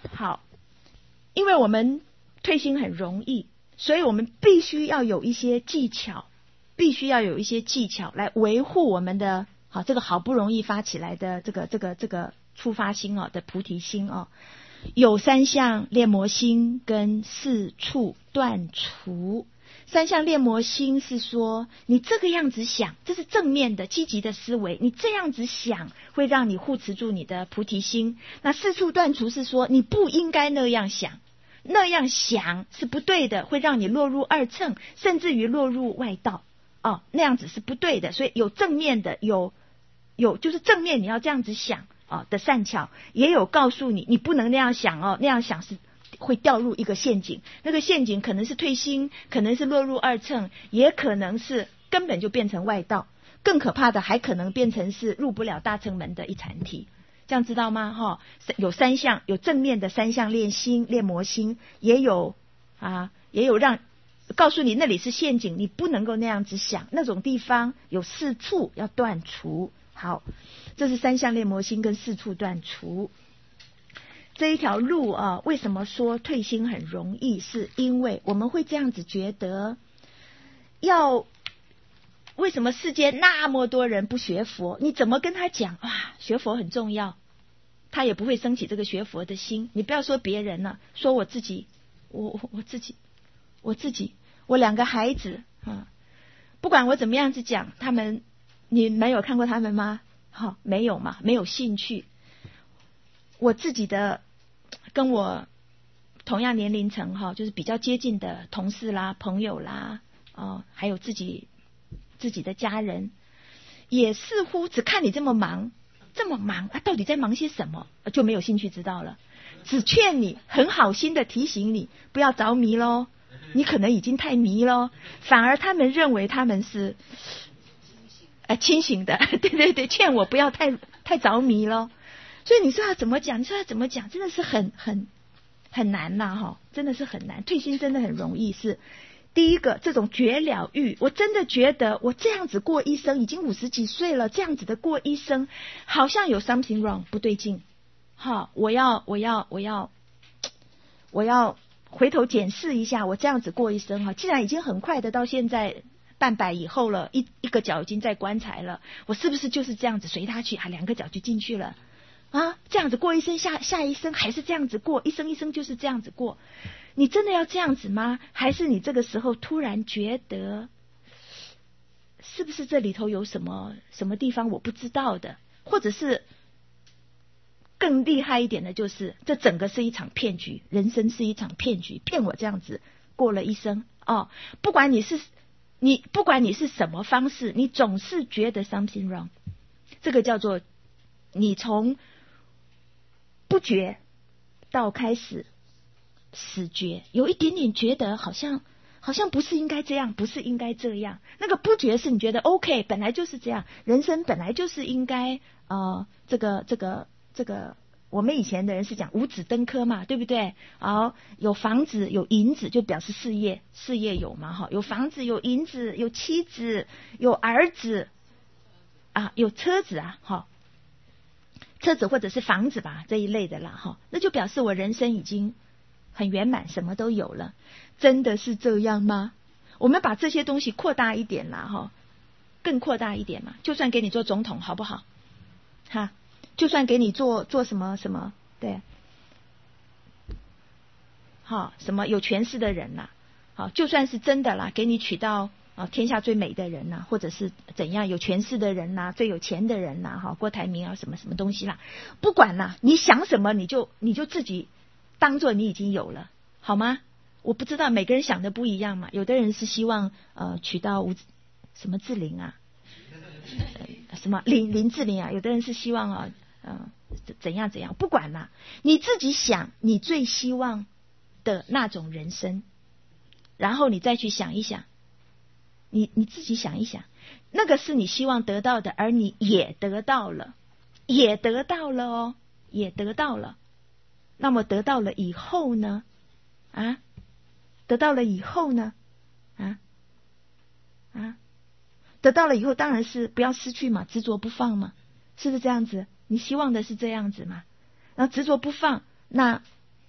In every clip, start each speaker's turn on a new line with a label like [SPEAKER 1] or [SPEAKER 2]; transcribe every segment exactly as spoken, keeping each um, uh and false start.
[SPEAKER 1] 好，因为我们退心很容易，所以我们必须要有一些技巧，必须要有一些技巧来维护我们的好这个好不容易发起来的这个这个这个初发心哦的菩提心哦。有三相炼魔心跟四处断除。三相炼魔心是说你这个样子想，这是正面的积极的思维，你这样子想会让你护持住你的菩提心。那四处断除是说你不应该那样想，那样想是不对的，会让你落入二乘，甚至于落入外道哦，那样子是不对的。所以有正面的，有有就是正面你要这样子想哦的善巧，也有告诉你你不能那样想哦，那样想是会掉入一个陷阱，那个陷阱可能是退心，可能是落入二乘，也可能是根本就变成外道，更可怕的还可能变成是入不了大乘门的一禅体。这样知道吗？哈，有三相，有正面的三相练心练魔心，也有啊，也有让告诉你那里是陷阱，你不能够那样子想，那种地方有四处要断除。好，这是三相练魔心跟四处断除。这一条路啊，为什么说退心很容易？是因为我们会这样子觉得，要为什么世界那么多人不学佛？你怎么跟他讲哇，学佛很重要，他也不会升起这个学佛的心。你不要说别人了、啊，说我自己，我我自己，我自己，我两个孩子啊，不管我怎么样子讲，他们你没有看过他们吗？好、哦，没有嘛，没有兴趣。我自己的跟我同样年龄层哈，就是比较接近的同事啦、朋友啦，哦，还有自己自己的家人，也似乎只看你这么忙，这么忙啊，到底在忙些什么，就没有兴趣知道了。只劝你，很好心的提醒你，不要着迷咯，你可能已经太迷咯，反而他们认为他们是呃清醒的，对对对，劝我不要太太着迷咯。所以你说要怎么讲？你说要怎么讲？真的是很很很难呐、啊，哈，真的是很难。退心真的很容易是第一个，这种绝了欲，我真的觉得我这样子过一生，已经五十几岁了，这样子的过一生，好像有 something wrong 不对劲，哈，我要我要我要我要回头检视一下，我这样子过一生哈，既然已经很快的到现在半百以后了，一一个脚已经在棺材了，我是不是就是这样子随他去啊，两个脚就进去了？啊，这样子过一生，下下一生还是这样子过，一生一生就是这样子过。你真的要这样子吗？还是你这个时候突然觉得，是不是这里头有什么什么地方我不知道的？或者是更厉害一点的，就是这整个是一场骗局，人生是一场骗局，骗我这样子过了一生哦。不管你是你，不管你是什么方式，你总是觉得 something wrong。这个叫做你从不觉到开始死觉，有一点点觉得好像好像不是应该这样，不是应该这样。那个不觉是你觉得 OK， 本来就是这样，人生本来就是应该呃这个这个这个，我们以前的人是讲五子登科嘛，对不对？好，有房子有银子就表示事业，事业有嘛哈，有房子有银子有妻子有儿子啊，有车子啊哈。车子或者是房子吧，这一类的啦哈，那就表示我人生已经很圆满，什么都有了。真的是这样吗？我们把这些东西扩大一点啦哈，更扩大一点嘛。就算给你做总统好不好？哈，就算给你做做什么什么，对，好，什么有权势的人啦，好，就算是真的啦，给你娶到啊，天下最美的人呐、啊，或者是怎样有权势的人呐、啊，最有钱的人呐、啊，哈，郭台铭啊，什么什么东西啦，不管啦，你想什么你就你就自己当做你已经有了，好吗？我不知道每个人想的不一样嘛，有的人是希望呃娶到吴什么志玲啊，呃、什么林林志玲啊，有的人是希望啊呃怎样怎样，不管啦，你自己想你最希望的那种人生，然后你再去想一想。你你自己想一想，那个是你希望得到的，而你也得到了，也得到了哦，也得到了。那么得到了以后呢？啊，得到了以后呢？啊啊，得到了以后当然是不要失去嘛，执着不放嘛，是不是这样子？你希望的是这样子嘛？然后执着不放，那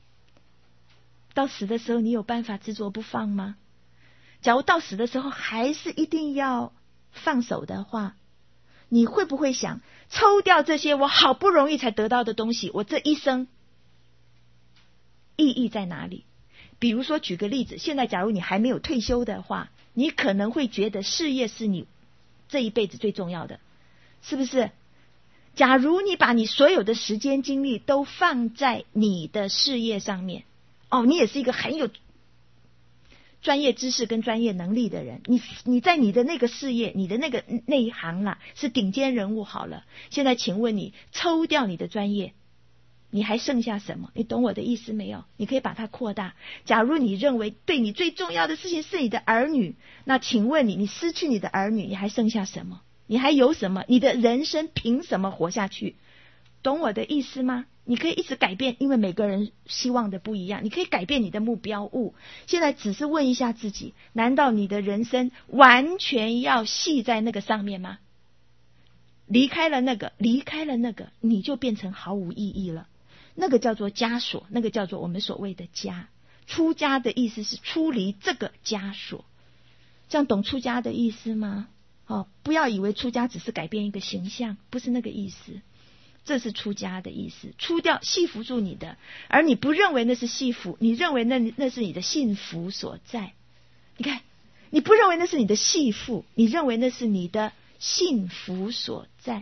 [SPEAKER 1] 到死的时候你有办法执着不放吗？假如到死的时候还是一定要放手的话，你会不会想抽掉这些我好不容易才得到的东西，我这一生意义在哪里？比如说举个例子，现在假如你还没有退休的话，你可能会觉得事业是你这一辈子最重要的，是不是？假如你把你所有的时间精力都放在你的事业上面，哦，你也是一个很有专业知识跟专业能力的人，你你在你的那个事业，你的那个那一行啦，是顶尖人物好了。现在请问你抽掉你的专业，你还剩下什么？你懂我的意思没有？你可以把它扩大。假如你认为对你最重要的事情是你的儿女，那请问你，你失去你的儿女，你还剩下什么？你还有什么？你的人生凭什么活下去？懂我的意思吗？你可以一直改变，因为每个人希望的不一样，你可以改变你的目标物。现在只是问一下自己，难道你的人生完全要系在那个上面吗？离开了那个，离开了那个，你就变成毫无意义了。那个叫做枷锁，那个叫做我们所谓的家。出家的意思是出离这个枷锁。这样懂出家的意思吗？哦，不要以为出家只是改变一个形象，不是那个意思。这是出家的意思，出掉系缚住你的，而你不认为那是系缚，你认为那那是你的幸福所在。你看，你不认为那是你的系缚，你认为那是你的幸福所在。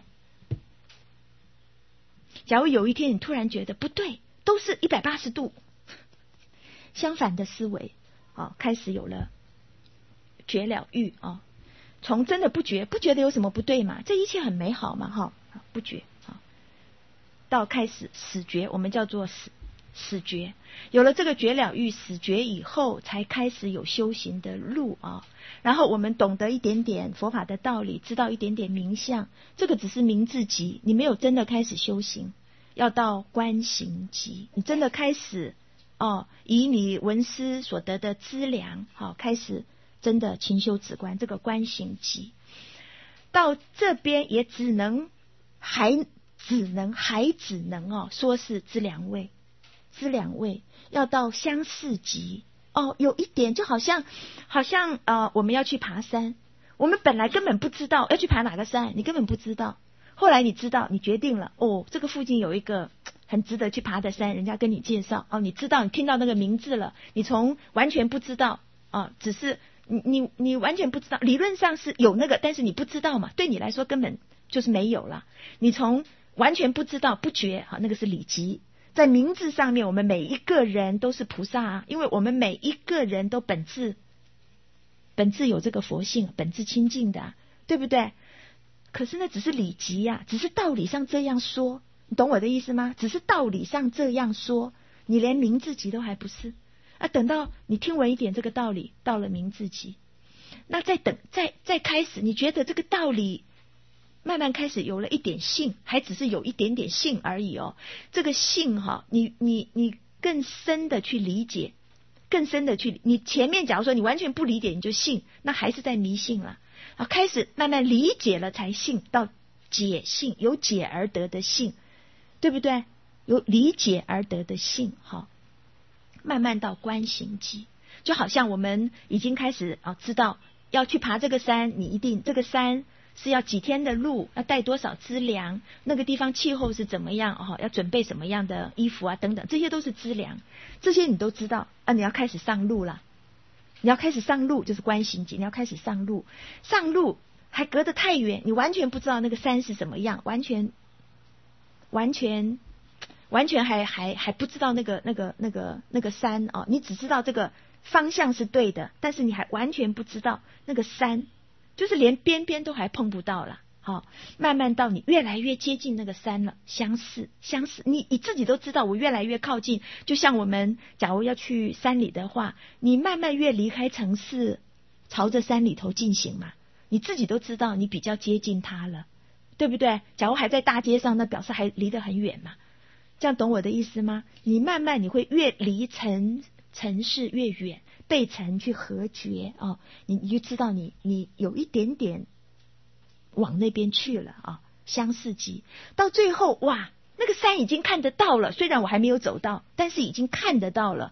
[SPEAKER 1] 假如有一天你突然觉得不对，都是一百八十度相反的思维，哦，开始有了觉了欲啊、哦，从真的不觉，不觉得有什么不对嘛，这一切很美好嘛，哈、哦，不觉啊、哦，到开始死觉，我们叫做死死觉。有了这个觉了欲死觉以后，才开始有修行的路啊、哦。然后我们懂得一点点佛法的道理，知道一点点名相，这个只是名字级，你没有真的开始修行。要到观行级，你真的开始哦，以你闻思所得的资粮，好、哦，开始真的勤修止观，这个观行级。到这边也只能还只能还只能哦，说是资粮位，资粮位要到相似级哦，有一点就好像好像呃，我们要去爬山，我们本来根本不知道要去爬哪个山，你根本不知道。后来你知道，你决定了，哦，这个附近有一个很值得去爬的山，人家跟你介绍，哦，你知道，你听到那个名字了，你从完全不知道，哦，只是你你你完全不知道，理论上是有那个，但是你不知道嘛，对你来说根本就是没有了。你从完全不知道不觉，好，那个是理级。在名字上面，我们每一个人都是菩萨啊，因为我们每一个人都本质本质有这个佛性，本质清净的、啊，对不对？可是那只是理级呀、啊，只是道理上这样说，你懂我的意思吗？只是道理上这样说，你连名字级都还不是啊。等到你听闻一点这个道理，到了名字级，那再等再再开始，你觉得这个道理慢慢开始有了一点性，还只是有一点点性而已哦。这个性哈、哦，你你你更深的去理解，更深的去，你前面假如说你完全不理解你就信，那还是在迷信了。啊，开始慢慢理解了才信，到解信，由解而得的信，对不对？由理解而得的信，好，慢慢到观行级，就好像我们已经开始啊，知道要去爬这个山，你一定这个山是要几天的路，要带多少资粮，那个地方气候是怎么样，哦，要准备什么样的衣服啊，等等，这些都是资粮，这些你都知道啊，你要开始上路了。你要开始上路，就是观行级，你要开始上路，上路还隔得太远，你完全不知道那个山是什么样，完全完全完全还还还不知道那个那个那个那个山哦，你只知道这个方向是对的，但是你还完全不知道那个山，就是连边边都还碰不到了。好、哦，慢慢到你越来越接近那个山了，相似相似，你你自己都知道，我越来越靠近。就像我们假如要去山里的话，你慢慢越离开城市，朝着山里头进行嘛，你自己都知道你比较接近它了，对不对？假如还在大街上，那表示还离得很远嘛。这样懂我的意思吗？你慢慢你会越离城城市越远，被城去隔绝哦，你你就知道你你有一点点往那边去了啊，相似级，到最后哇，那个山已经看得到了，虽然我还没有走到，但是已经看得到了。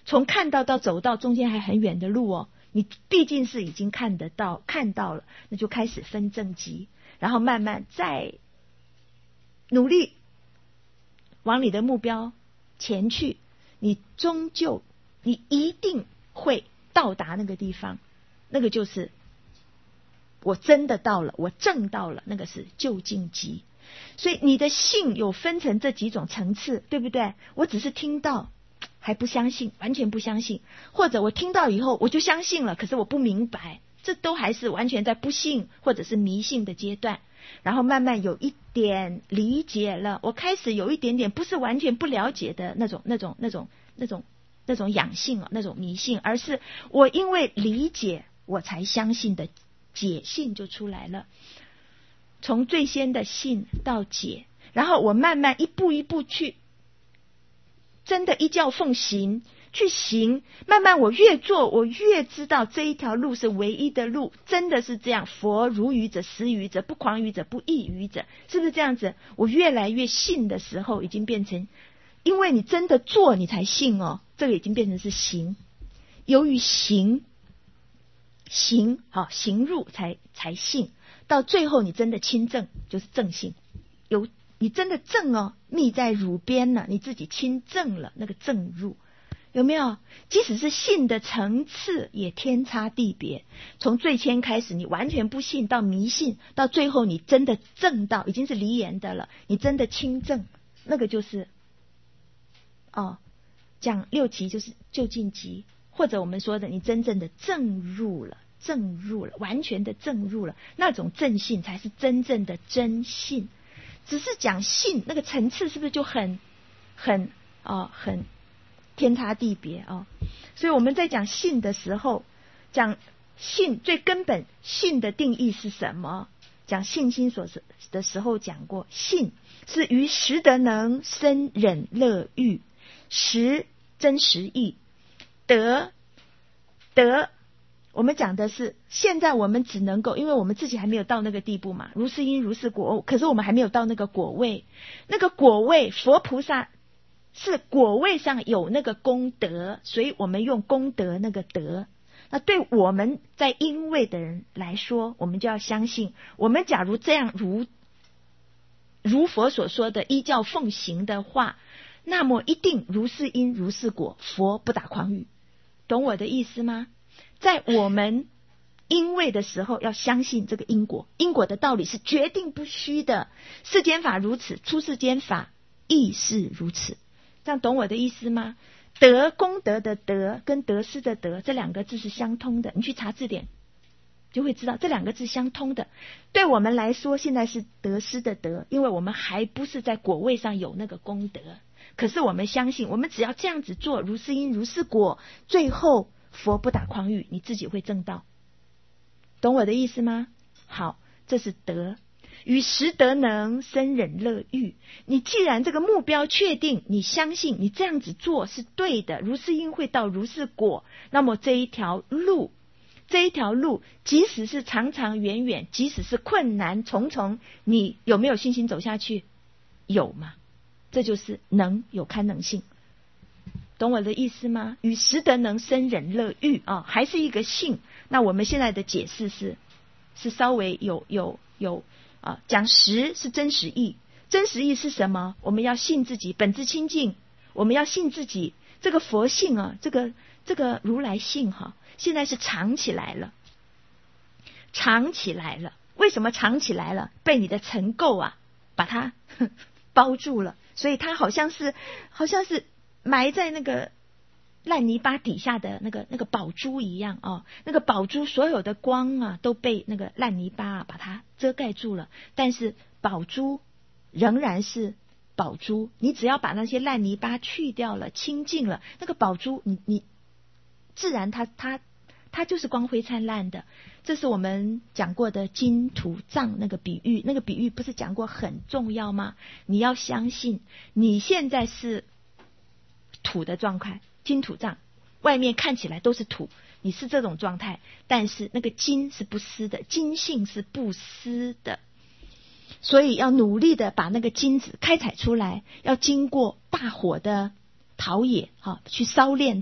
[SPEAKER 1] 从看到到走到中间还很远的路哦，你毕竟是已经看得到看到了，那就开始分正极，然后慢慢再努力往你的目标前去，你终究你一定会到达那个地方，那个就是我真的到了，我证到了，那个是究竟极。所以你的信有分成这几种层次，对不对？我只是听到还不相信，完全不相信，或者我听到以后我就相信了，可是我不明白，这都还是完全在不信或者是迷信的阶段。然后慢慢有一点理解了，我开始有一点点不是完全不了解的那种那种那种那种那种养性啊，那种迷信，而是我因为理解我才相信的解信就出来了。从最先的信到解，然后我慢慢一步一步去真的依教奉行去行，慢慢我越做我越知道这一条路是唯一的路，真的是这样，佛如愚者实愚者，不诳语者不异愚者，是不是这样子？我越来越信的时候已经变成，因为你真的做你才信哦，这个已经变成是行，由于行行好行入才才信，到最后你真的亲证就是正信，有你真的正哦，密在乳边了，你自己亲证了，那个正入有没有？即使是信的层次也天差地别，从最先开始你完全不信到迷信，到最后你真的证到已经是离言的了，你真的亲证，那个就是哦，讲六极就是究竟极，或者我们说的你真正的正入了，正入了，完全的正入了，那种正信才是真正的真信。只是讲信那个层次是不是就很很哦很天差地别哦？所以我们在讲信的时候，讲信最根本信的定义是什么？讲信心所的时候讲过，信是于实德能生忍乐欲，实真实义，德德我们讲的是现在我们只能够，因为我们自己还没有到那个地步嘛，如是因如是果，可是我们还没有到那个果位，那个果位佛菩萨是果位上有那个功德，所以我们用功德那个德。那对我们在因位的人来说，我们就要相信，我们假如这样如如佛所说的依教奉行的话，那么一定如是因如是果，佛不打诳语。懂我的意思吗？在我们因位的时候要相信这个因果，因果的道理是决定不虚的，世间法如此，出世间法亦是如此。这样懂我的意思吗？德功德的德跟得失的德这两个字是相通的，你去查字典就会知道这两个字相通的。对我们来说现在是得失的德，因为我们还不是在果位上有那个功德，可是我们相信我们只要这样子做，如是因如是果，最后佛不打诳语，你自己会证道。懂我的意思吗？好，这是德。于实德能生忍乐欲，你既然这个目标确定，你相信你这样子做是对的，如是因会到如是果，那么这一条路这一条路即使是长长远远，即使是困难重重，你有没有信心走下去？有吗？这就是能，有堪能性。懂我的意思吗？与实德能生忍乐欲啊，还是一个信。那我们现在的解释是是稍微有有有啊，讲实是真实义，真实义是什么？我们要信自己本自清净，我们要信自己这个佛性啊，这个这个如来性哈、啊，现在是藏起来了，藏起来了。为什么藏起来了？被你的尘垢啊把它包住了，所以它好像是好像是埋在那个烂泥巴底下的那个那个宝珠一样哦，那个宝珠所有的光啊都被那个烂泥巴啊把它遮盖住了，但是宝珠仍然是宝珠，你只要把那些烂泥巴去掉了，清净了，那个宝珠你你自然它它它就是光辉灿烂的。这是我们讲过的金土藏那个比喻，那个比喻不是讲过很重要吗？你要相信你现在是土的状态，金土藏外面看起来都是土，你是这种状态，但是那个金是不施的，金性是不施的，所以要努力的把那个金子开采出来，要经过大火的陶冶、啊、去烧炼它，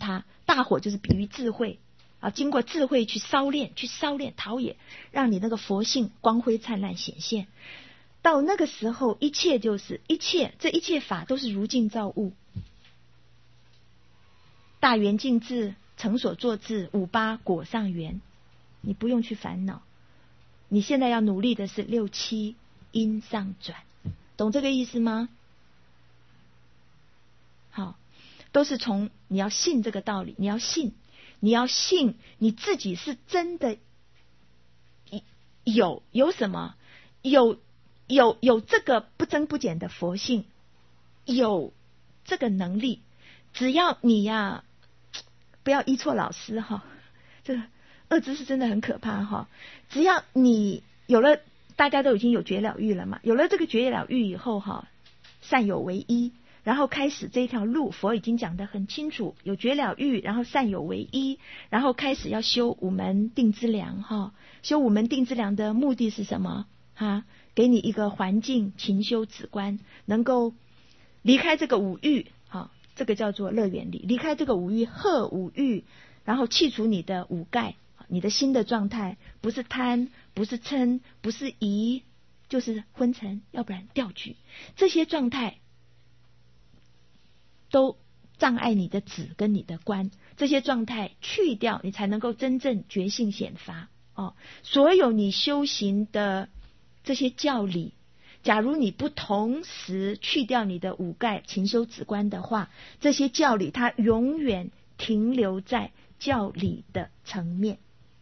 [SPEAKER 1] 大火就是比喻智慧啊，经过智慧去烧炼，去烧炼陶冶，让你那个佛性光辉灿烂显现。到那个时候，一切就是一切，这一切法都是如镜照物。大圆镜智，成所作智，五八果上圆，你不用去烦恼。你现在要努力的是六七因上转，懂这个意思吗？好，都是从你要信这个道理，你要信，你要信你自己是真的有有什么，有有有这个不增不减的佛性，有这个能力。只要你呀，不要依错老师哈，这个恶知识真的很可怕哈。只要你有了，大家都已经有觉了欲了嘛，有了这个觉了欲以后哈，善有为一。然后开始这一条路，佛已经讲得很清楚，有觉了欲，然后善有为一，然后开始要修五门定之良哈。修五门定之良的目的是什么？哈，给你一个环境，勤修止观，能够离开这个五欲，哈，这个叫做乐园里，离开这个五欲，贺五欲，然后去除你的五盖，你的心的状态不是贪，不是嗔，不是疑，就是昏沉，要不然掉举，这些状态都障碍你的止跟你的观，这些状态去掉，你才能够真正觉性显发哦。所有你修行的这些教理，假如你不同时去掉你的五盖勤修止观的话，这些教理它永远停留在教理的层面。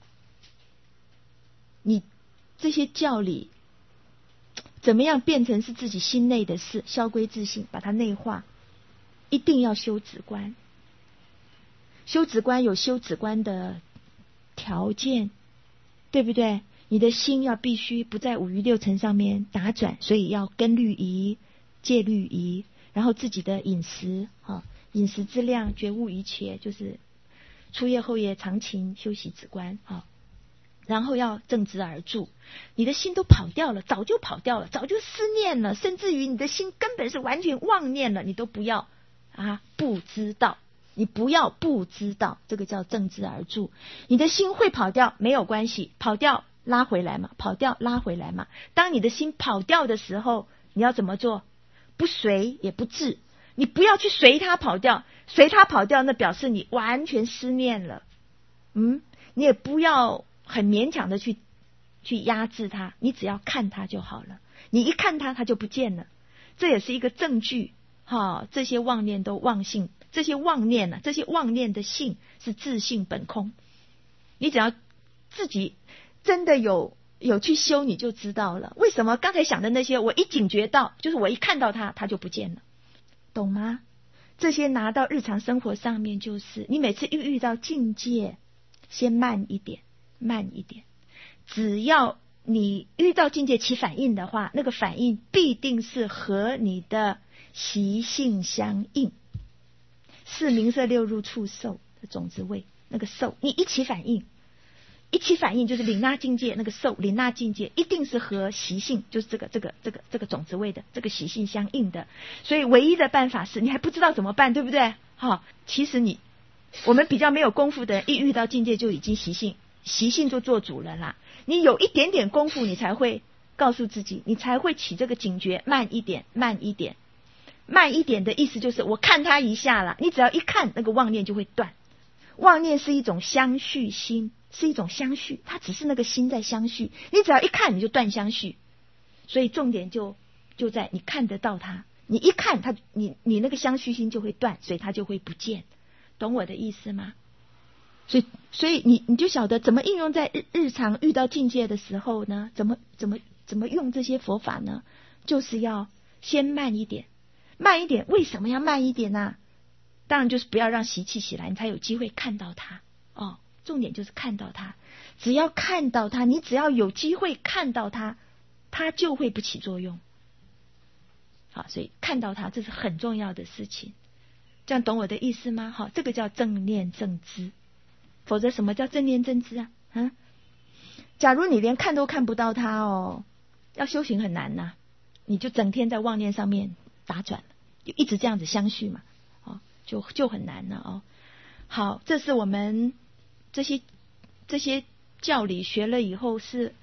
[SPEAKER 1] 你这些教理怎么样变成是自己心内的事，消归自性，把它内化。一定要修止观，修止观有修止观的条件，对不对？你的心要必须不在五欲六尘上面打转，所以要根律仪、戒律仪，然后自己的饮食啊，饮食之量，觉悟一切，就是初夜后夜常勤修习止观啊。然后要正直而住，你的心都跑掉了，早就跑掉了，早就思念了，甚至于你的心根本是完全妄念了，你都不要啊，不知道，你不要不知道，这个叫正直而住。你的心会跑掉没有关系，跑掉拉回来嘛，跑掉拉回来嘛。当你的心跑掉的时候，你要怎么做？不随也不治，你不要去随它跑掉，随它跑掉那表示你完全思念了。嗯，你也不要很勉强的去去压制它，你只要看它就好了。你一看它，它就不见了，这也是一个证据。哈，这些妄念都妄性，这些妄念呢、啊，这些妄念的性是自性本空。你只要自己真的有有去修，你就知道了。为什么刚才想的那些，我一警觉到，就是我一看到它，它就不见了，懂吗？这些拿到日常生活上面，就是你每次遇遇到境界，先慢一点，慢一点。只要你遇到境界起反应的话，那个反应必定是和你的习性相应，是名色六入触受的种子位，那个受你一起反应，一起反应就是领纳境界，那个受领纳境界一定是和习性，就是这个这个这个这个种子位的这个习性相应的。所以唯一的办法是你还不知道怎么办，对不对？好，其实你我们比较没有功夫的人，一遇到境界就已经习性习性就做主了啦。你有一点点功夫，你才会告诉自己，你才会起这个警觉，慢一点，慢一点。慢一点的意思就是我看他一下了，你只要一看，那个妄念就会断。妄念是一种相续心，是一种相续，它只是那个心在相续，你只要一看你就断相续。所以重点就就在你看得到它，你一看它，你你那个相续心就会断，所以它就会不见。懂我的意思吗？所以所以你你就晓得怎么应用在日日常遇到境界的时候呢？怎么怎么怎么用这些佛法呢？就是要先慢一点。慢一点，为什么要慢一点呢、啊？当然就是不要让习气起来，你才有机会看到它。哦，重点就是看到它。只要看到它，你只要有机会看到它，它就会不起作用。好，所以看到它，这是很重要的事情。这样懂我的意思吗？好，这个叫正念正知。否则什么叫正念正知啊？嗯，假如你连看都看不到它哦，要修行很难呐、啊。你就整天在妄念上面打转。就一直这样子相续嘛，哦，就就很难了哦。 好，这是我们这些这些教理学了以后是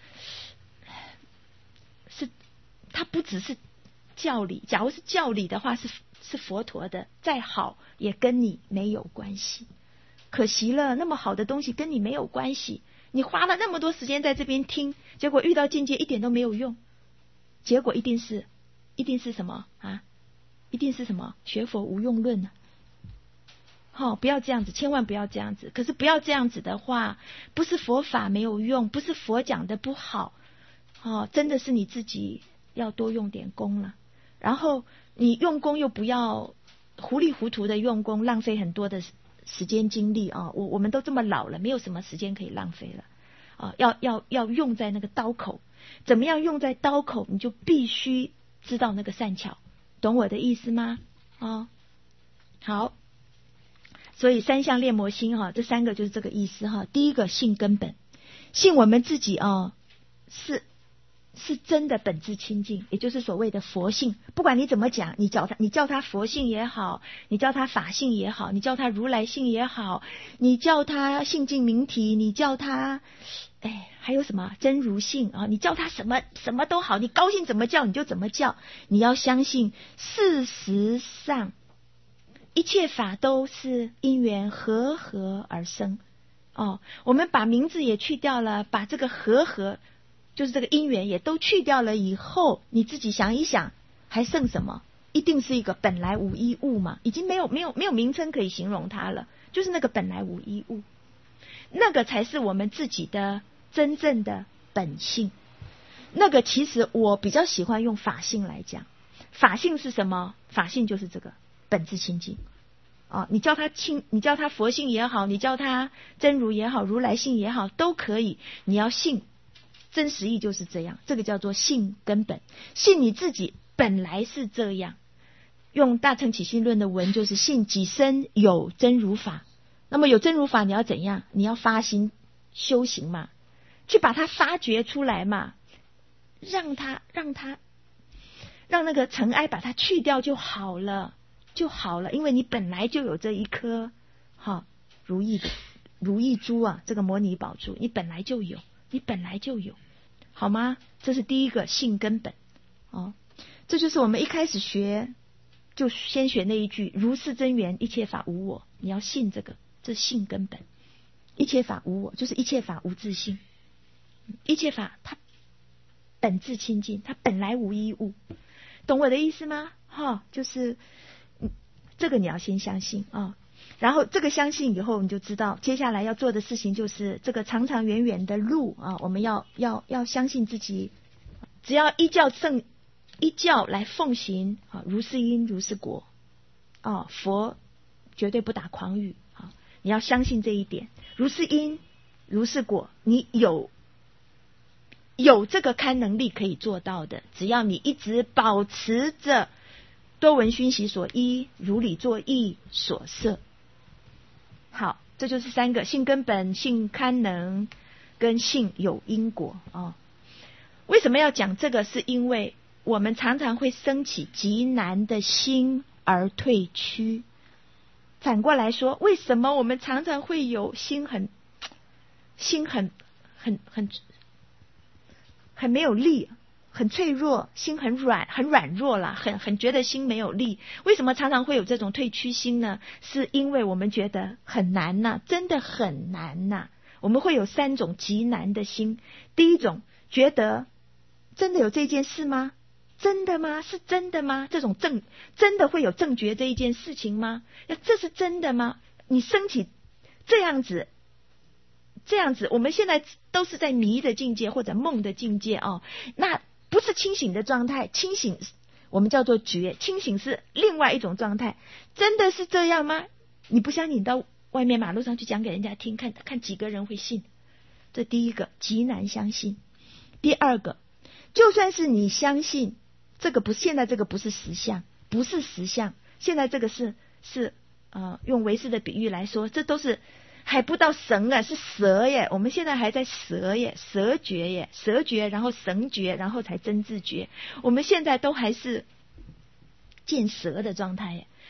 [SPEAKER 1] 是它不只是教理，假如是教理的话是是佛陀的，再好也跟你没有关系。可惜了，那么好的东西跟你没有关系，你花了那么多时间在这边听，结果遇到境界一点都没有用，结果一定是一定是什么啊？一定是什么？学佛无用论啊！好、哦，不要这样子，千万不要这样子。可是不要这样子的话，不是佛法没有用，不是佛讲的不好，哦，真的是你自己要多用点功了。然后你用功又不要糊里糊涂的用功，浪费很多的时间精力啊！我我们都这么老了，没有什么时间可以浪费了啊！要要要用在那个刀口，怎么样用在刀口，你就必须知道那个善巧，懂我的意思吗？哦，好，所以三相炼魔心哈、啊，这三个就是这个意思哈、啊。第一个信根本，信我们自己啊，是。是真的本质清净，也就是所谓的佛性。不管你怎么讲，你叫他你叫他佛性也好，你叫他法性也好，你叫他如来性也好，你叫他性净明体，你叫他哎还有什么真如性啊？你叫他什么什么都好，你高兴怎么叫你就怎么叫。你要相信，事实上一切法都是因缘和合而生。哦，我们把名字也去掉了，把这个和合。就是这个因缘也都去掉了以后，你自己想一想，还剩什么？一定是一个本来无一物嘛，已经没有没有没有名称可以形容它了，就是那个本来无一物，那个才是我们自己的真正的本性。那个其实我比较喜欢用法性来讲，法性是什么？法性就是这个本质清净。哦，你叫它清，你叫它佛性也好，你叫它真如也好，如来性也好，都可以。你要信。真实意就是这样，这个叫做信根本，信你自己本来是这样。用大乘起信论的文就是信己身有真如法。那么有真如法你要怎样？你要发心修行嘛，去把它发掘出来嘛，让它让它让那个尘埃把它去掉就好了就好了，因为你本来就有这一颗哈如意的如意珠啊，这个摩尼宝珠你本来就有。你本来就有，好吗？这是第一个信根本哦，这就是我们一开始学就先学那一句如是真缘一切法无我，你要信这个，这是信根本。一切法无我就是一切法无自性，一切法它本质清净，它本来无一物，懂我的意思吗？哈、哦，就是这个你要先相信啊。哦，然后这个相信以后，你就知道接下来要做的事情就是这个长长远远的路啊，我们要要要相信自己，只要依教正依教来奉行啊，如是因如是果啊，佛绝对不打诳语啊，你要相信这一点，如是因如是果，你有有这个堪能力可以做到的，只要你一直保持着多闻熏习所依，如理作意所摄。好，这就是三个：信根本、信堪能跟信有因果哦。为什么要讲这个？是因为我们常常会升起极难的心而退屈。反过来说，为什么我们常常会有心很心很很很很没有力，很脆弱，心很软很软弱啦，很很觉得心没有力。为什么常常会有这种退屈心呢？是因为我们觉得很难呐、啊，真的很难呐、啊。我们会有三种极难的心。第一种，觉得真的有这件事吗？真的吗？是真的吗？这种正真的会有正觉这一件事情吗？这是真的吗？你升起这样子这样子，我们现在都是在迷的境界或者梦的境界哦，那不是清醒的状态。清醒我们叫做觉，清醒是另外一种状态。真的是这样吗？你不相信，你到外面马路上去讲给人家听，看看几个人会信。这第一个，极难相信。第二个，就算是你相信这个不，现在这个不是实相，不是实相，现在这个是是呃用唯识的比喻来说，这都是还不到神啊，是蛇耶。我们现在还在蛇耶，蛇觉耶，蛇觉，然后神觉，然后才真自觉。我们现在都还是见蛇的状态耶，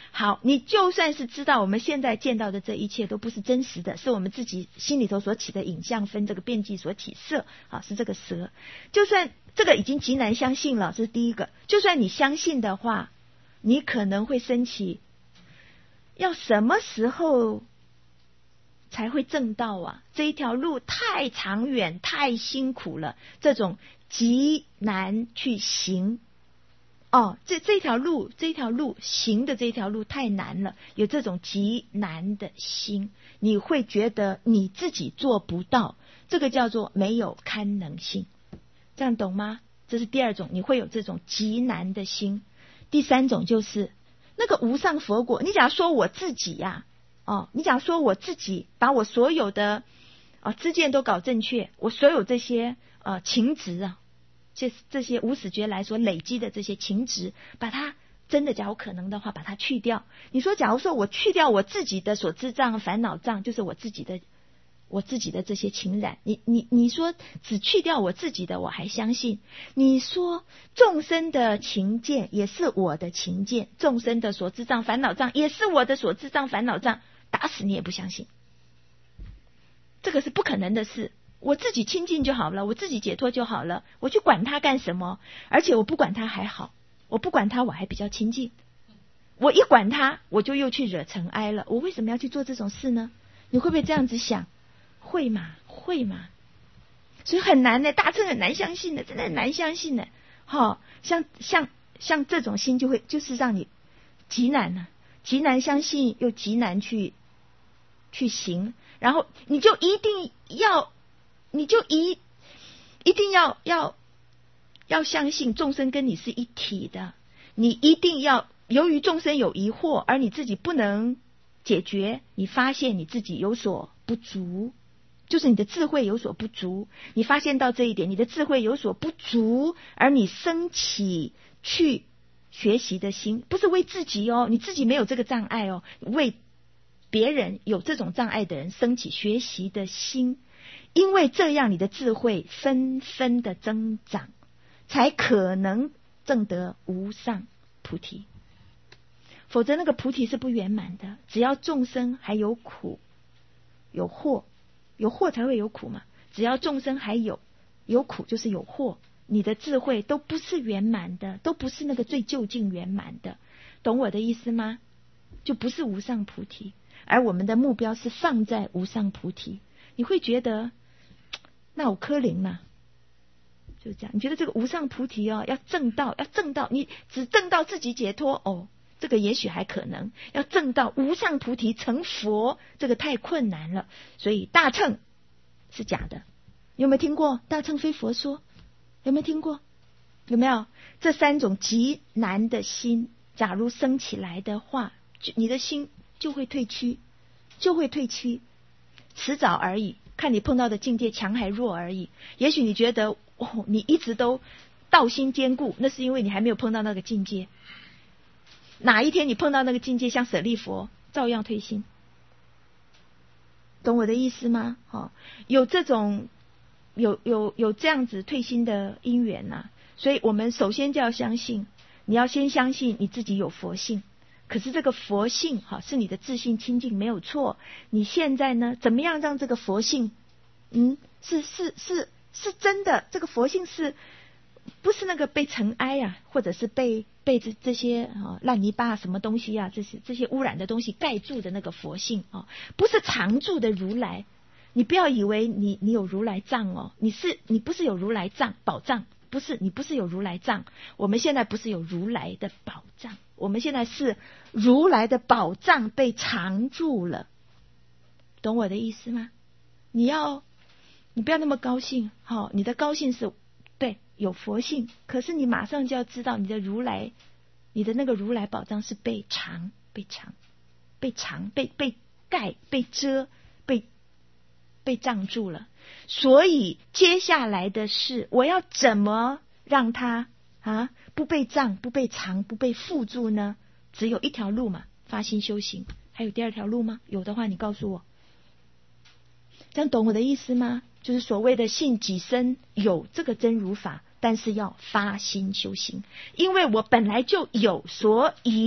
[SPEAKER 1] 好，你就算是知道我们现在见到的这一切都不是真实的，是我们自己心里头所起的影像分这个变际所起色，好，是这个蛇。就算这个已经极难相信了，这是第一个。就算你相信的话，你可能会升起，要什么时候才会证道啊？这一条路太长远，太辛苦了，这种极难去行。哦，这这条路，这条路行的这条路太难了，有这种极难的心，你会觉得你自己做不到，这个叫做没有堪能性，这样懂吗？这是第二种，你会有这种极难的心。第三种就是那个无上佛果，你假如说我自己呀、啊，哦，你假如说我自己把我所有的啊知见都搞正确，我所有这些呃情执啊。这这些无始劫来所累积的这些情执，把它真的假如可能的话把它去掉。你说假如说我去掉我自己的所知障烦恼障，就是我自己的我自己的这些情染，你你你说只去掉我自己的我还相信，你说众生的情见也是我的情见，众生的所知障烦恼障也是我的所知障烦恼障，打死你也不相信，这个是不可能的事。我自己清净就好了，我自己解脱就好了，我去管它干什么？而且我不管它还好，我不管它我还比较清净，我一管它我就又去惹尘埃了，我为什么要去做这种事呢？你会不会这样子想？会嘛，会嘛。所以很难的，大乘很难相信的，真的很难相信的。哈、哦，像像像这种心就会就是让你极难啊，极难相信又极难去去行，然后你就一定要。你就一一定要要要相信众生跟你是一体的，你一定要由于众生有疑惑，而你自己不能解决，你发现你自己有所不足，就是你的智慧有所不足，你发现到这一点，你的智慧有所不足，而你升起去学习的心，不是为自己哦，你自己没有这个障碍哦，为别人有这种障碍的人升起学习的心。因为这样你的智慧纷纷的增长，才可能证得无上菩提，否则那个菩提是不圆满的。只要众生还有苦有惑，有惑才会有苦嘛，只要众生还有有苦就是有惑，你的智慧都不是圆满的，都不是那个最究竟圆满的，懂我的意思吗？就不是无上菩提，而我们的目标是放在无上菩提。你会觉得那我柯林嘛，就这样。你觉得这个无上菩提哦，要证到，要证到，你只证到自己解脱哦，这个也许还可能；要证到无上菩提成佛，这个太困难了。所以大乘是假的。有没有听过大乘非佛说？有没有听过？有没有？这三种极难的心，假如生起来的话，你的心就会退屈，就会退屈，迟早而已。看你碰到的境界强还弱而已。也许你觉得哦，你一直都道心坚固，那是因为你还没有碰到那个境界。哪一天你碰到那个境界，像舍利佛，照样退心。懂我的意思吗？哦，有这种有有有这样子退心的因缘呐、啊，所以我们首先就要相信，你要先相信你自己有佛性。可是这个佛性哈是你的自信清净没有错，你现在呢怎么样让这个佛性嗯是是是是真的，这个佛性是不是那个被尘埃啊，或者是被被这这些啊烂泥巴什么东西啊，这些这些污染的东西盖住的那个佛性啊，不是常住的如来。你不要以为你你有如来藏哦，你是你不是有如来藏宝藏，不是，你不是有如来藏。我们现在不是有如来的宝藏，我们现在是如来的宝藏被藏住了，懂我的意思吗？你要你不要那么高兴，好、哦，你的高兴是对有佛性，可是你马上就要知道你的如来，你的那个如来宝藏是被藏被藏被藏被被盖被遮被被障住了。所以接下来的是我要怎么让它啊不被障不被藏不被缚住呢？只有一条路嘛，发心修行。还有第二条路吗？有的话你告诉我。这样懂我的意思吗？就是所谓的信己身有这个真如法，但是要发心修行。因为我本来就有，所以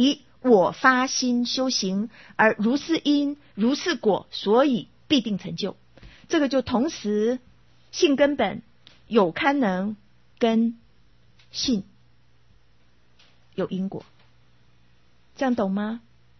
[SPEAKER 1] 我发心修行，而如是因，如是果，所以必定成就。这个就同时性根本、有堪能跟信有因果，这样懂吗？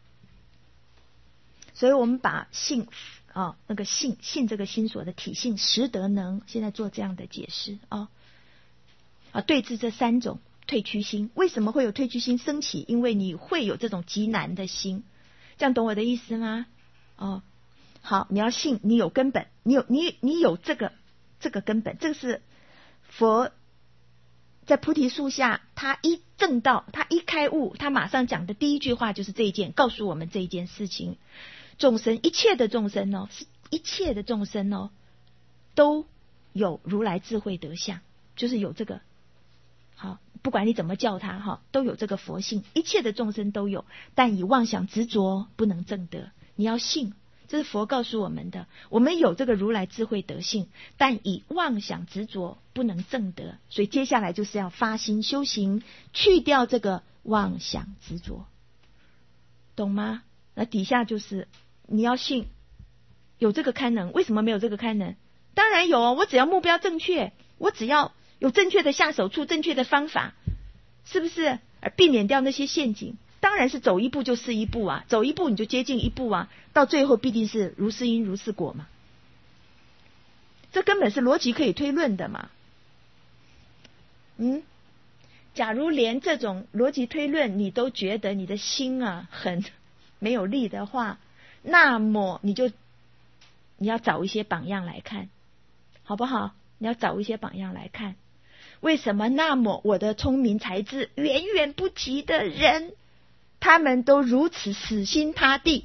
[SPEAKER 1] 所以我们把性啊、哦，那个性性这个心所的体性实得能，现在做这样的解释啊、哦、啊，对治这三种退屈心。为什么会有退屈心升起？因为你会有这种极难的心，这样懂我的意思吗？哦，好，你要信，你有根本，你有你你有这个这个根本，这个是佛在菩提树下，他一证道，他一开悟，他马上讲的第一句话就是这一件，告诉我们这一件事情。众生，一切的众生哦，是一切的众生哦，都有如来智慧德相，就是有这个。好，不管你怎么叫他哈，都有这个佛性，一切的众生都有，但以妄想执着不能证得。你要信，这是佛告诉我们的。我们有这个如来智慧德性，但以妄想执着不能证得。所以接下来就是要发心修行，去掉这个妄想执着，懂吗？那底下就是你要信有这个堪能。为什么没有这个堪能？当然有哦，我只要目标正确，我只要有正确的下手处，正确的方法，是不是？而避免掉那些陷阱，当然是走一步就是一步啊，走一步你就接近一步啊，到最后必定是如是因如是果嘛。这根本是逻辑可以推论的嘛。嗯，假如连这种逻辑推论你都觉得你的心啊很没有力的话，那么你就你要找一些榜样来看，好不好？你要找一些榜样来看。为什么那么我的聪明才智远远不及的人，他们都如此死心塌地？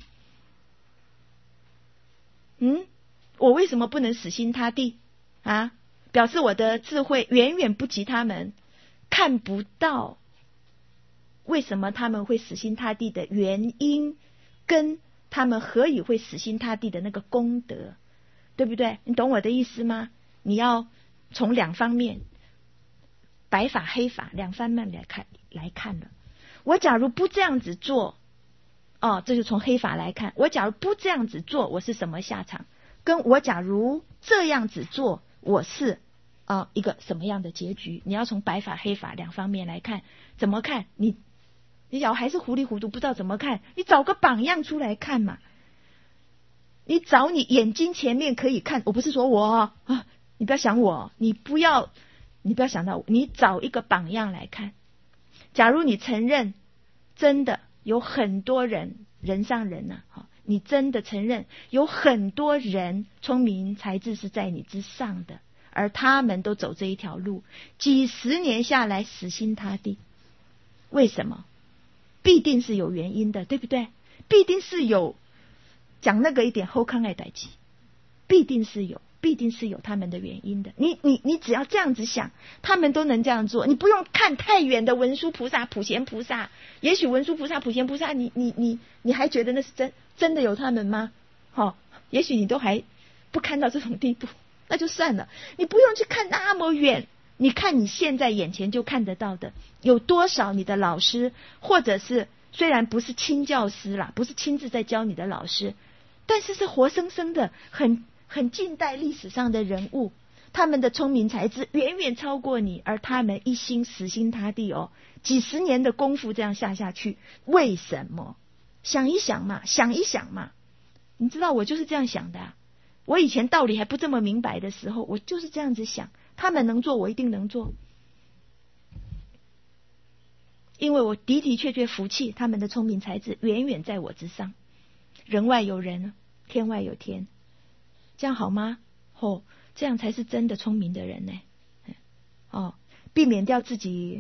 [SPEAKER 1] 嗯，我为什么不能死心塌地啊？表示我的智慧远远不及他们，看不到为什么他们会死心塌地的原因，跟他们何以会死心塌地的那个功德，对不对？你懂我的意思吗？你要从两方面，白法黑法两方面来看来看了。我假如不这样子做，哦，这就从黑法来看，我假如不这样子做，我是什么下场？跟我假如这样子做，我是啊、呃、一个什么样的结局？你要从白法黑法两方面来看。怎么看？你你假如还是糊里糊涂不知道怎么看，你找个榜样出来看嘛。你找你眼睛前面可以看，我不是说我啊，你不要想我，你不要你不要想到我，你找一个榜样来看。假如你承认真的有很多人，人上人啊，你真的承认有很多人聪明才智是在你之上的，而他们都走这一条路，几十年下来死心塌地，为什么？必定是有原因的，对不对？必定是有，讲那个一点后康爱代志，必定是有必定是有他们的原因的。你你你只要这样子想，他们都能这样做，你不用看太远的文殊菩萨、普贤菩萨。也许文殊菩萨、普贤菩萨，你你你你还觉得那是真真的有他们吗？哦，也许你都还不看到这种地步，那就算了。你不用去看那么远，你看你现在眼前就看得到的，有多少你的老师，或者是虽然不是亲教师啦，不是亲自在教你的老师，但是是活生生的很很近代历史上的人物，他们的聪明才智远远超过你，而他们一心死心塌地哦，几十年的功夫这样下下去，为什么？想一想嘛，想一想嘛。你知道我就是这样想的啊，我以前道理还不这么明白的时候，我就是这样子想，他们能做我一定能做，因为我的的确确服气，他们的聪明才智远远在我之上，人外有人，天外有天，这样好吗？哦，这样才是真的聪明的人呢。哦，避免掉自己，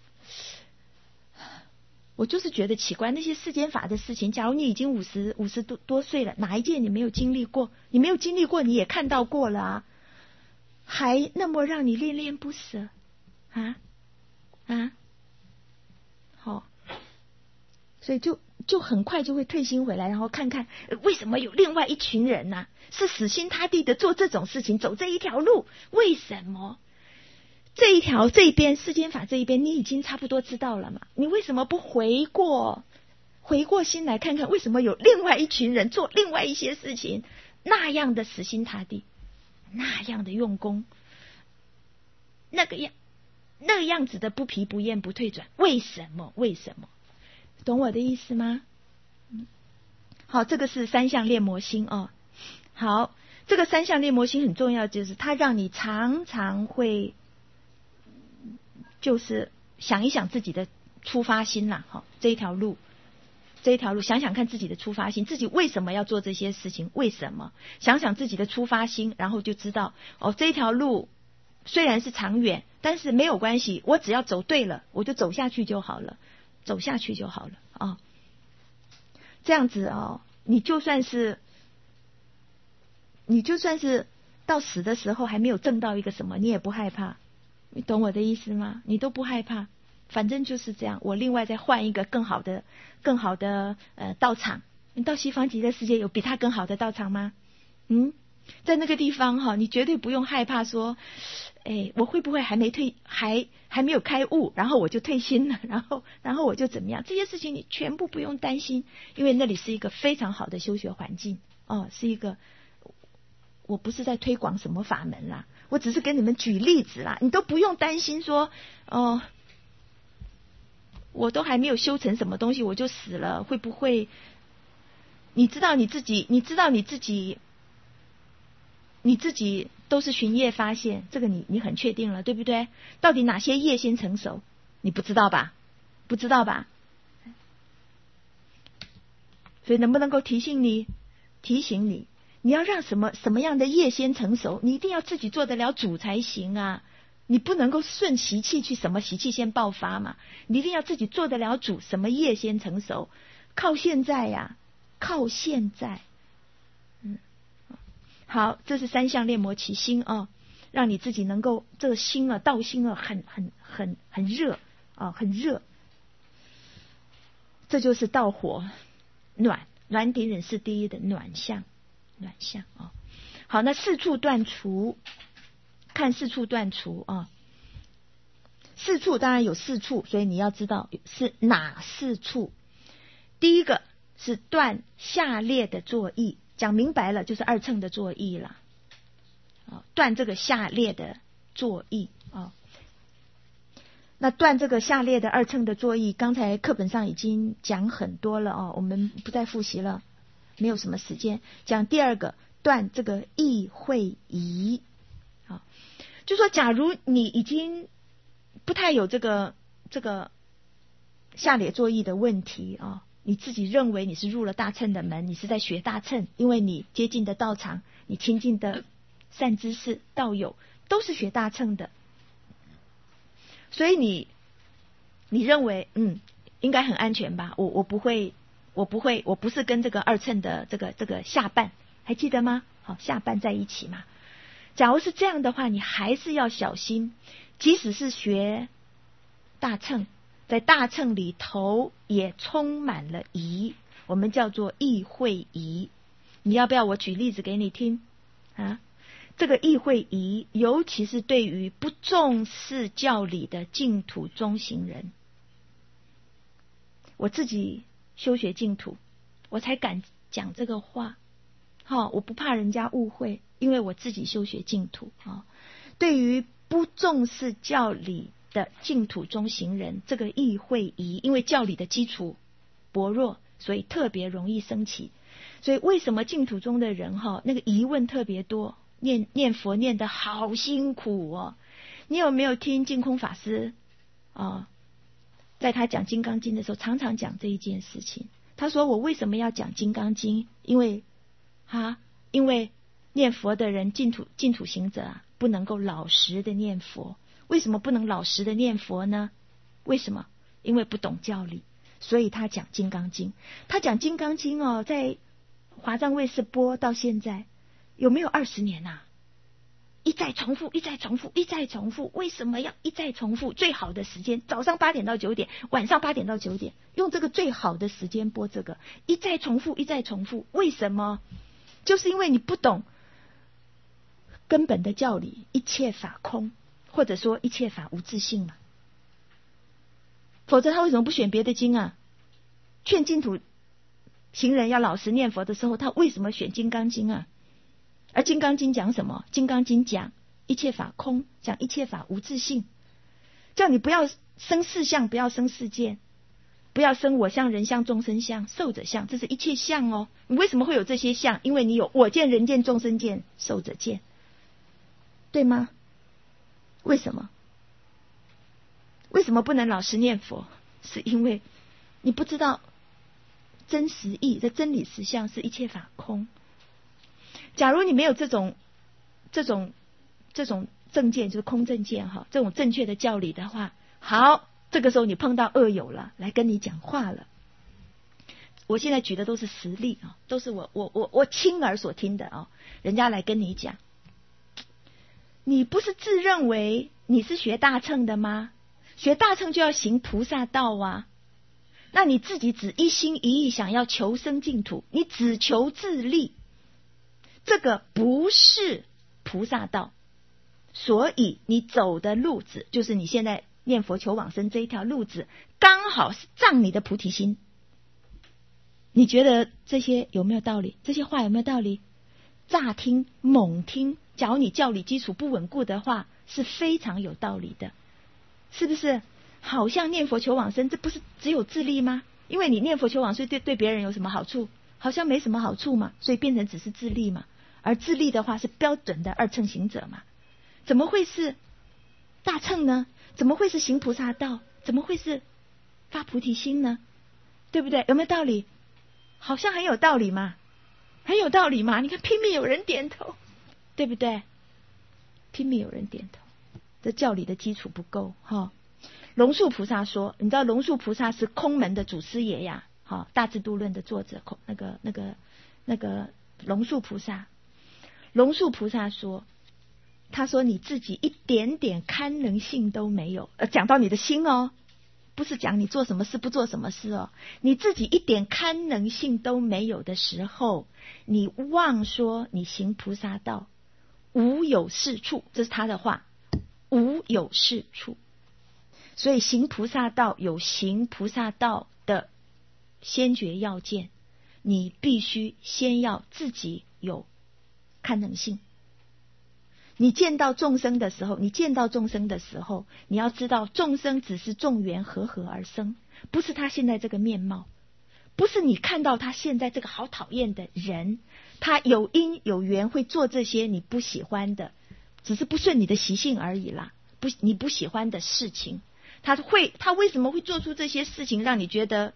[SPEAKER 1] 我就是觉得奇怪，那些世间法的事情，假如你已经五十五十多多岁了，哪一件你没有经历过？你没有经历过，你也看到过了啊，还那么让你恋恋不舍啊啊！好、哦，所以就就很快就会退心回来，然后看看为什么有另外一群人呢、啊，是死心塌地的做这种事情，走这一条路，为什么？这一条这一边世间法这一边你已经差不多知道了嘛，你为什么不回过回过心来看看，为什么有另外一群人做另外一些事情，那样的死心塌地，那样的用功，那个样那个样子的不疲不厌不退转，为什么？为什么？懂我的意思吗？好，这个是三项炼魔心哦。好，这个三项炼魔心很重要，就是它让你常常会，就是想一想自己的出发心啦。好，这一条路，这一条路，想想看自己的出发心，自己为什么要做这些事情？为什么？想想自己的出发心，然后就知道哦，这一条路虽然是长远，但是没有关系，我只要走对了，我就走下去就好了，走下去就好了啊、哦。这样子哦，你就算是，你就算是到死的时候还没有挣到一个什么，你也不害怕，你懂我的意思吗？你都不害怕，反正就是这样。我另外再换一个更好的、更好的呃道场。你到西方极乐世界有比他更好的道场吗？嗯，在那个地方哈、哦，你绝对不用害怕说，哎，我会不会还没退，还还没有开悟，然后我就退心了，然后然后我就怎么样？这些事情你全部不用担心，因为那里是一个非常好的修学环境哦，是一个。我不是在推广什么法门啦，我只是给你们举例子啦，你都不用担心说，哦，我都还没有修成什么东西我就死了，会不会？你知道你自己，你知道你自己，你自己都是循业发现，这个你你很确定了，对不对？到底哪些业先成熟，你不知道吧？不知道吧？所以能不能够提醒你，提醒你？你要让什么什么样的业先成熟，你一定要自己做得了主才行啊！你不能够顺习气去什么习气先爆发嘛，你一定要自己做得了主，什么业先成熟，靠现在呀、啊，靠现在。嗯，好，这是三项炼魔其心啊，让你自己能够这个心啊，道心啊，很很很很热啊，很热。这就是道火暖，暖顶忍是第一的暖相。暖相啊、哦，好，那四处断除，看四处断除啊。四处当然有四处，所以你要知道是哪四处。第一个是断下列的作意，讲明白了就是二乘的作意了。啊，断这个下列的作意啊。那断这个下列的二乘的作意，刚才课本上已经讲很多了哦，我们不再复习了。没有什么时间讲第二个断这个意会疑，好，就说假如你已经不太有这个这个下列作意的问题啊、哦，你自己认为你是入了大乘的门，你是在学大乘，因为你接近的道场，你亲近的善知识道友都是学大乘的，所以你你认为嗯应该很安全吧？我我不会。我不会，我不是跟这个二乘的这个这个下半，还记得吗？好，下半在一起嘛。假如是这样的话，你还是要小心，即使是学大乘，在大乘里头也充满了疑，我们叫做意会疑。你要不要我举例子给你听啊？这个意会疑，尤其是对于不重视教理的净土中行人，我自己。修学净土，我才敢讲这个话。好、哦，我不怕人家误会，因为我自己修学净土啊、哦。对于不重视教理的净土中行人，这个意会疑，因为教理的基础薄弱，所以特别容易升起。所以为什么净土中的人哈、哦，那个疑问特别多，念念佛念得好辛苦哦。你有没有听净空法师啊？哦在他讲《金刚经》的时候，常常讲这一件事情。他说：“我为什么要讲《金刚经》？因为，哈，因为念佛的人，净土净土行者啊，不能够老实的念佛。为什么不能老实的念佛呢？为什么？因为不懂教理。所以他讲《金刚经》。他讲《金刚经》哦，在华藏卫视播到现在，有没有二十年啊？一再重复，一再重复，一再重复。为什么要一再重复？最好的时间，早上八点到九点，晚上八点到九点，用这个最好的时间播这个，一再重复，一再重复。为什么？就是因为你不懂根本的教理，一切法空，或者说一切法无自性嘛。否则他为什么不选别的经啊？ 劝净土行人要老实念佛的时候，他为什么选金刚经啊？而金刚经讲什么？金刚经讲一切法空，讲一切法无自性，叫你不要生四相，不要生四见，不要生我相、人相、众生相、寿者相，这是一切相哦。你为什么会有这些相？因为你有我见、人见、众生见、寿者见，对吗？为什么？为什么不能老实念佛？是因为你不知道真实义，这真理实相是一切法空。假如你没有这种这种这种正见，就是空正见哈，这种正确的教理的话，好，这个时候你碰到恶友了，来跟你讲话了。我现在举的都是实例啊，都是我我我我亲耳所听的啊，人家来跟你讲，你不是自认为你是学大乘的吗？学大乘就要行菩萨道啊。那你自己只一心一意想要求生净土，你只求自利，这个不是菩萨道。所以你走的路子，就是你现在念佛求往生这一条路子，刚好是障你的菩提心。你觉得这些有没有道理？这些话有没有道理？乍听猛听，假如你教理基础不稳固的话，是非常有道理的，是不是？好像念佛求往生，这不是只有自利吗？因为你念佛求往生对对别人有什么好处？好像没什么好处嘛，所以变成只是自利嘛。而自利的话是标准的二乘行者嘛，怎么会是大乘呢？怎么会是行菩萨道？怎么会是发菩提心呢？对不对？有没有道理？好像很有道理嘛，很有道理嘛。你看拼命有人点头，对不对？拼命有人点头，这教理的基础不够哈。龙树菩萨说，你知道龙树菩萨是空门的祖师爷呀，哈，大智度论的作者，那个那个那个龙树菩萨。龙树菩萨说，他说你自己一点点堪能性都没有，呃，讲到你的心哦，不是讲你做什么事不做什么事哦，你自己一点堪能性都没有的时候，你妄说你行菩萨道，无有是处，这是他的话，无有是处。所以行菩萨道有行菩萨道的先决要件，你必须先要自己有堪能性。你见到众生的时候，你见到众生的时候，你要知道众生只是众缘和合而生，不是他现在这个面貌，不是你看到他现在这个好讨厌的人，他有因有缘会做这些你不喜欢的，只是不顺你的习性而已啦，不你不喜欢的事情，他会他为什么会做出这些事情，让你觉得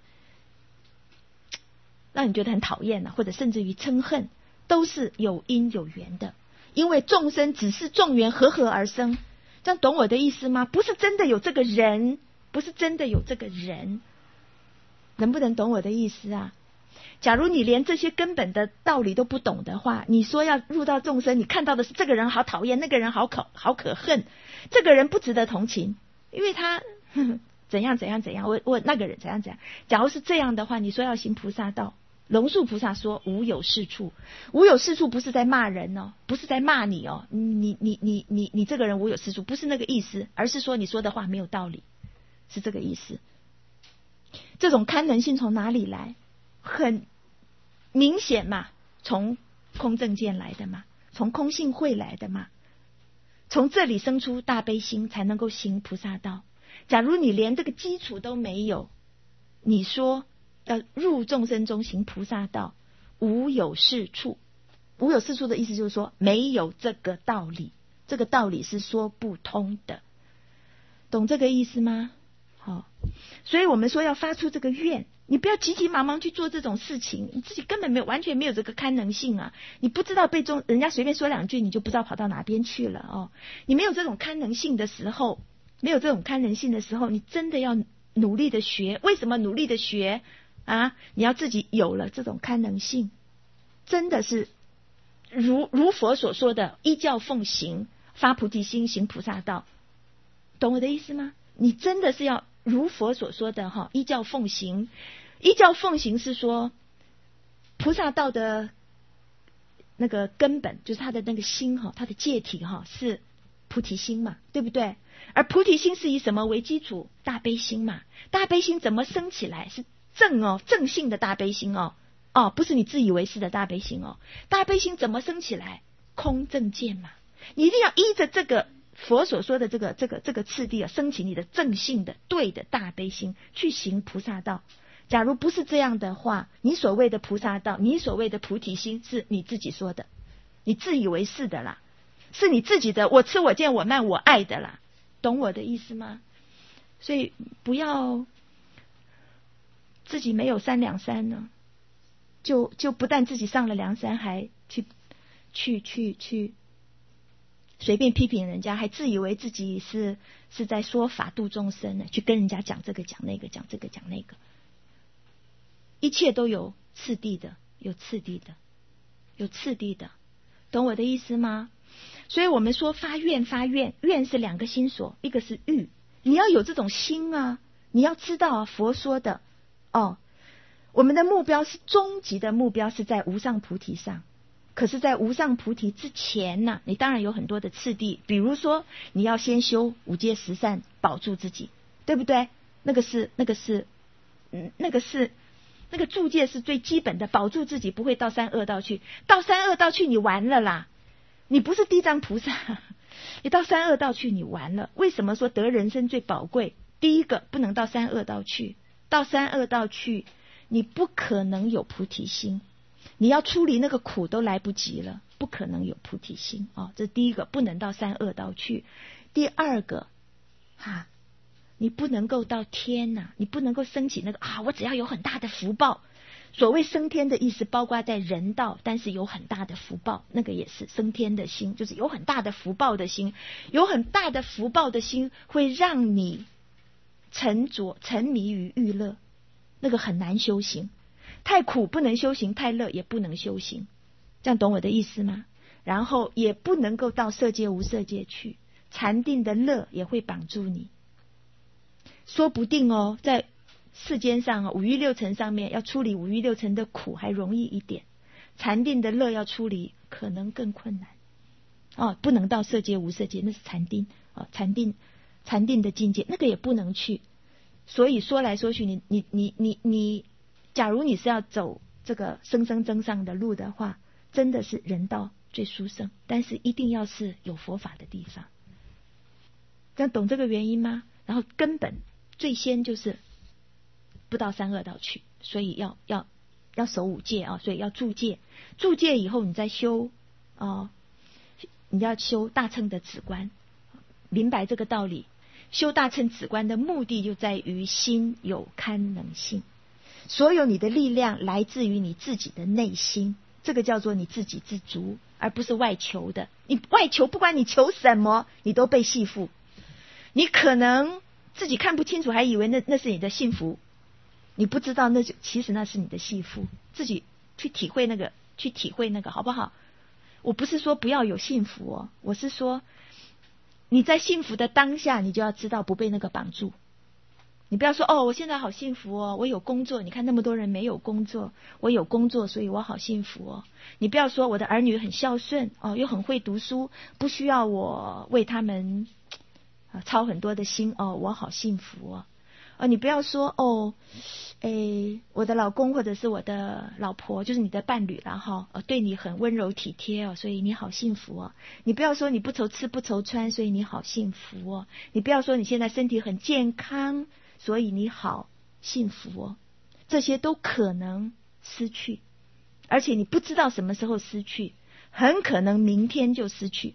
[SPEAKER 1] 让你觉得很讨厌呢？或者甚至于憎恨，都是有因有缘的。因为众生只是众缘和合而生，这样懂我的意思吗？不是真的有这个人，不是真的有这个人，能不能懂我的意思啊？假如你连这些根本的道理都不懂的话，你说要入到众生，你看到的是这个人好讨厌，那个人好可好可恨，这个人不值得同情，因为他呵呵怎样怎样怎样，我我那个人怎样怎样。假如是这样的话，你说要行菩萨道，龙树菩萨说无有是处，无有是处不是在骂人哦，不是在骂你哦，你你你你你这个人无有是处，不是那个意思，而是说你说的话没有道理，是这个意思。这种堪能性从哪里来？很明显嘛，从空正见来的嘛，从空性慧来的嘛，从这里生出大悲心，才能够行菩萨道。假如你连这个基础都没有，你说要入众生中行菩萨道，无有是处。无有是处的意思就是说没有这个道理，这个道理是说不通的，懂这个意思吗？好，所以我们说要发出这个愿，你不要急急忙忙去做这种事情，你自己根本没有完全没有这个堪能性啊！你不知道被众人家随便说两句，你就不知道跑到哪边去了哦。你没有这种堪能性的时候，没有这种堪能性的时候，你真的要努力的学。为什么努力的学啊？你要自己有了这种堪能性，真的是如如佛所说的依教奉行，发菩提心，行菩萨道，懂我的意思吗？你真的是要如佛所说的哈，依教奉行。依教奉行是说菩萨道的那个根本，就是他的那个心哈，他的戒体哈是菩提心嘛，对不对？而菩提心是以什么为基础？大悲心嘛。大悲心怎么生起来？是正哦，正性的大悲心哦，哦，不是你自以为是的大悲心哦。大悲心怎么生起来？空正见嘛，你一定要依着这个佛所说的这个这个这个次第啊，升起你的正性的对的大悲心去行菩萨道。假如不是这样的话，你所谓的菩萨道，你所谓的菩提心是你自己说的，你自以为是的啦，是你自己的我吃我见我慢我爱的啦，懂我的意思吗？所以不要自己没有三两三呢，就就不但自己上了梁山，还去去去去随便批评人家，还自以为自己是是在说法度众生呢，去跟人家讲这个讲那个讲这个讲那个，一切都有次第的，有次第的，有次第的，懂我的意思吗？所以我们说发愿发愿，愿是两个心所，一个是欲，你要有这种心啊，你要知道啊，佛说的哦，我们的目标是终极的目标是在无上菩提上。可是在无上菩提之前呢、啊，你当然有很多的次第，比如说你要先修五戒十善保住自己，对不对？那个是那个是嗯那个是那个住戒是最基本的，保住自己不会到三恶道去，到三恶道去你完了啦，你不是地藏菩萨，你到三恶道去你完了。为什么说得人生最宝贵？第一个不能到三恶道去，到三恶道去你不可能有菩提心，你要出离那个苦都来不及了，不可能有菩提心啊、哦！这第一个，不能到三恶道去。第二个，哈，你不能够到天呐、啊，你不能够升起那个啊，我只要有很大的福报。所谓升天的意思，包括在人道，但是有很大的福报，那个也是升天的心，就是有很大的福报的心，有很大的福报的心会让你沉着沉迷于欲乐，那个很难修行。太苦不能修行，太乐也不能修行，这样懂我的意思吗？然后也不能够到色界无色界去，禅定的乐也会绑住你，说不定哦，在世间上哦，五欲六尘上面要处理五欲六尘的苦还容易一点，禅定的乐要处理可能更困难哦，不能到色界无色界，那是禅定哦，禅定禅定的境界那个也不能去。所以说来说去，你你你你你假如你是要走这个生生增上的路的话，真的是人道最殊胜，但是一定要是有佛法的地方。这样懂这个原因吗？然后根本最先就是不到三恶道去，所以要要要守五戒啊，所以要住戒。住戒以后，你再修啊、呃，你要修大乘的止观，明白这个道理。修大乘止观的目的就在于心有堪能性。所有你的力量来自于你自己的内心，这个叫做你自给自足，而不是外求的。你外求，不管你求什么，你都被系缚。你可能自己看不清楚，还以为那那是你的幸福，你不知道那就其实那是你的系缚。自己去体会那个，去体会那个，好不好？我不是说不要有幸福哦，我是说你在幸福的当下，你就要知道不被那个绑住。你不要说哦，我现在好幸福哦，我有工作。你看那么多人没有工作，我有工作，所以我好幸福哦。你不要说我的儿女很孝顺哦，又很会读书，不需要我为他们啊操很多的心哦，我好幸福哦。哦，你不要说哦，诶，我的老公或者是我的老婆，就是你的伴侣啦哈，哦，对你很温柔体贴哦，所以你好幸福哦。你不要说你不愁吃不愁穿，所以你好幸福哦。你不要说你现在身体很健康，所以你好幸福哦，这些都可能失去，而且你不知道什么时候失去，很可能明天就失去。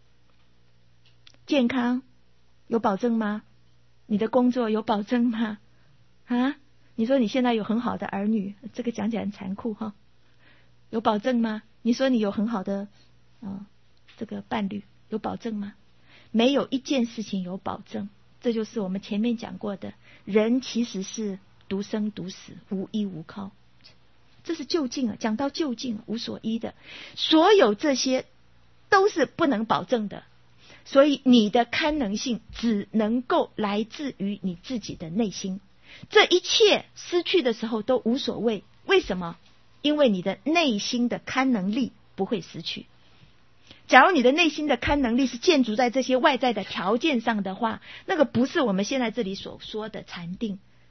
[SPEAKER 1] 健康有保证吗？你的工作有保证吗？啊，你说你现在有很好的儿女，这个讲起来很残酷哈，有保证吗？你说你有很好的呃这个伴侣，有保证吗？没有一件事情有保证。这就是我们前面讲过的，人其实是独生独死，无依无靠，这是究竟啊，讲到究竟无所依的，所有这些都是不能保证的。所以你的堪能性只能够来自于你自己的内心，这一切失去的时候都无所谓。为什么？因为你的内心的堪能力不会失去。假如你的内心的堪能力是建筑在这些外在的条件上的话，那个不是我们现在这里所说的禅定，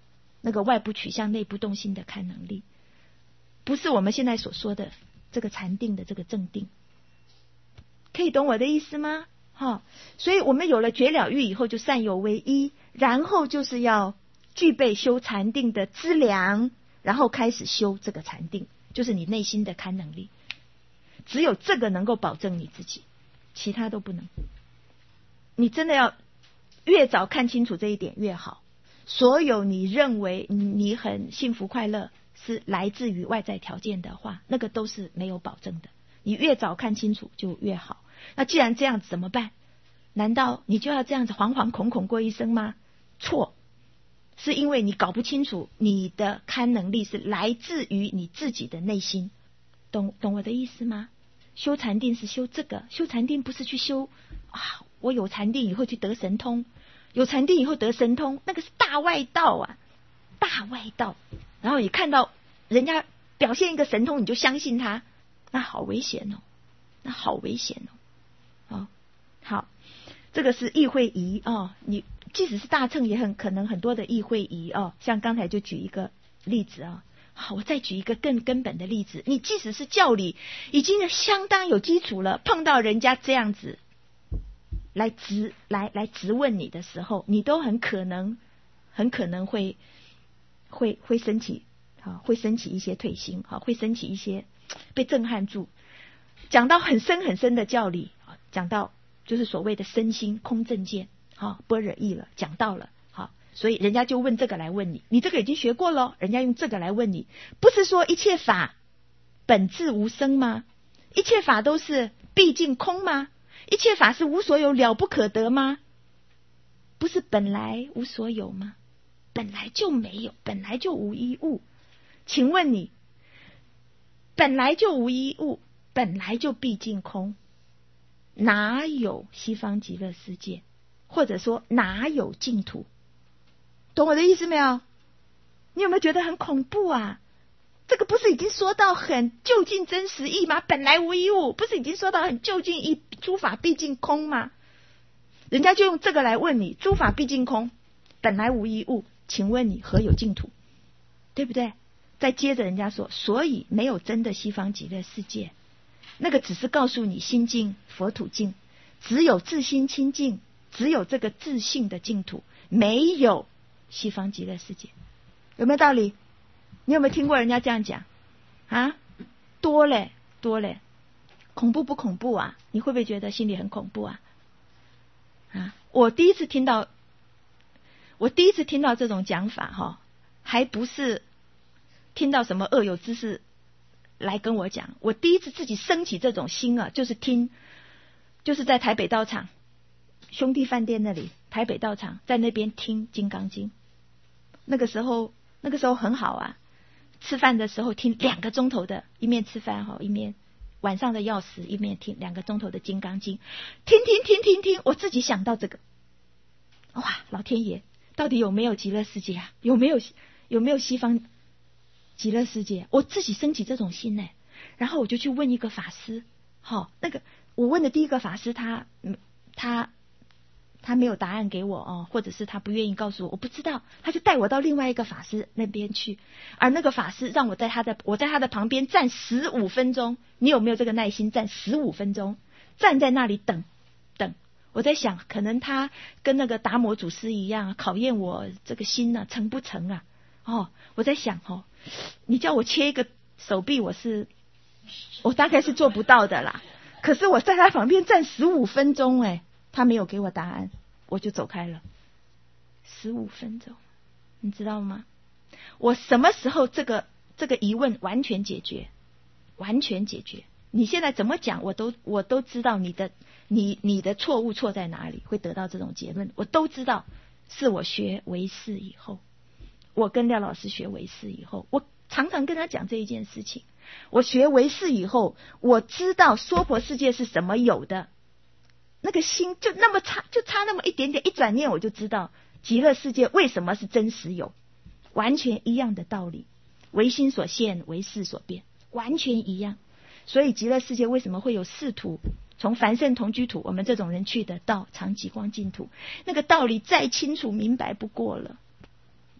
[SPEAKER 1] 那个外部取向内部动心的看能力，不是我们现在所说的这个禅定的这个正定。可以懂我的意思吗？哈，所以我们有了觉了欲以后就善有为一，然后就是要具备修禅定的资粮，然后开始修这个禅定，就是你内心的看能力。只有这个能够保证你自己，其他都不能。你真的要越早看清楚这一点越好。所有你认为你很幸福快乐是来自于外在条件的话，那个都是没有保证的。你越早看清楚就越好。那既然这样子怎么办？难道你就要这样子惶惶恐恐过一生吗？错，是因为你搞不清楚你的看能力是来自于你自己的内心。懂懂我的意思吗？修禅定是修这个，修禅定不是去修啊，我有禅定以后去得神通，有禅定以后得神通，那个是大外道啊，大外道。然后你看到人家表现一个神通，你就相信他，那好危险哦，那好危险哦。哦，好，这个是意会仪哦，你即使是大乘也很可能很多的意会仪哦，像刚才就举一个例子啊、哦。好，我再举一个更根本的例子，你即使是教理已经相当有基础了，碰到人家这样子来质来来质问你的时候，你都很可能很可能会会会升起啊，会升起一些退心啊，会升起一些被震撼住。讲到很深很深的教理啊，讲到就是所谓的身心空正见啊，般若义了，讲到了。所以人家就问这个来问你，你这个已经学过了，人家用这个来问你，不是说一切法本质无生吗？一切法都是毕竟空吗？一切法是无所有了不可得吗？不是本来无所有吗？本来就没有，本来就无一物。请问你，本来就无一物，本来就毕竟空，哪有西方极乐世界？或者说哪有净土？懂我的意思没有？你有没有觉得很恐怖啊？这个不是已经说到很究竟真实义吗？本来无一物，不是已经说到很究竟义，诸法毕竟空吗？人家就用这个来问你，诸法毕竟空，本来无一物，请问你何有净土？对不对？再接着人家说，所以没有真的西方极乐世界，那个只是告诉你心净佛土净，只有自心清净，只有这个自性的净土，没有西方极乐世界。有没有道理？你有没有听过人家这样讲啊？多嘞多嘞，恐怖不恐怖啊？你会不会觉得心里很恐怖啊？啊，我第一次听到，我第一次听到这种讲法哈，还不是听到什么恶有之士来跟我讲，我第一次自己升起这种心啊，就是听，就是在台北道场兄弟饭店那里，台北道场在那边听《金刚经》。那个时候，那个时候很好啊，吃饭的时候听两个钟头的，一面吃饭哈，一面晚上的钥匙，一面听两个钟头的《金刚经》，听听听听听，我自己想到这个，哇，老天爷，到底有没有极乐世界啊？有没有有没有西方极乐世界？我自己升起这种心呢，然后我就去问一个法师，好，那个我问的第一个法师他，嗯，他。他没有答案给我哦，或者是他不愿意告诉我，我不知道，他就带我到另外一个法师那边去，而那个法师让我在他的我在他的旁边站十五分钟，你有没有这个耐心站十五分钟，站在那里等等？我在想，可能他跟那个达摩祖师一样，考验我这个心呢、啊，成不成啊？哦，我在想哦，你叫我切一个手臂，我是我大概是做不到的啦。可是我在他旁边站十五分钟，哎。他没有给我答案，我就走开了。十五分钟，你知道吗？我什么时候这个这个疑问完全解决？完全解决。你现在怎么讲，我都我都知道你的你你的错误错在哪里，会得到这种结论，我都知道。是我学唯识以后，我跟廖老师学唯识以后，我常常跟他讲这一件事情。我学唯识以后，我知道娑婆世界是什么有的。那个心就那么差，就差那么一点点，一转念我就知道极乐世界为什么是真实有，完全一样的道理，唯心所现，唯识所变，完全一样。所以极乐世界为什么会有四土，从凡圣同居土我们这种人去的到常极光净土，那个道理再清楚明白不过了。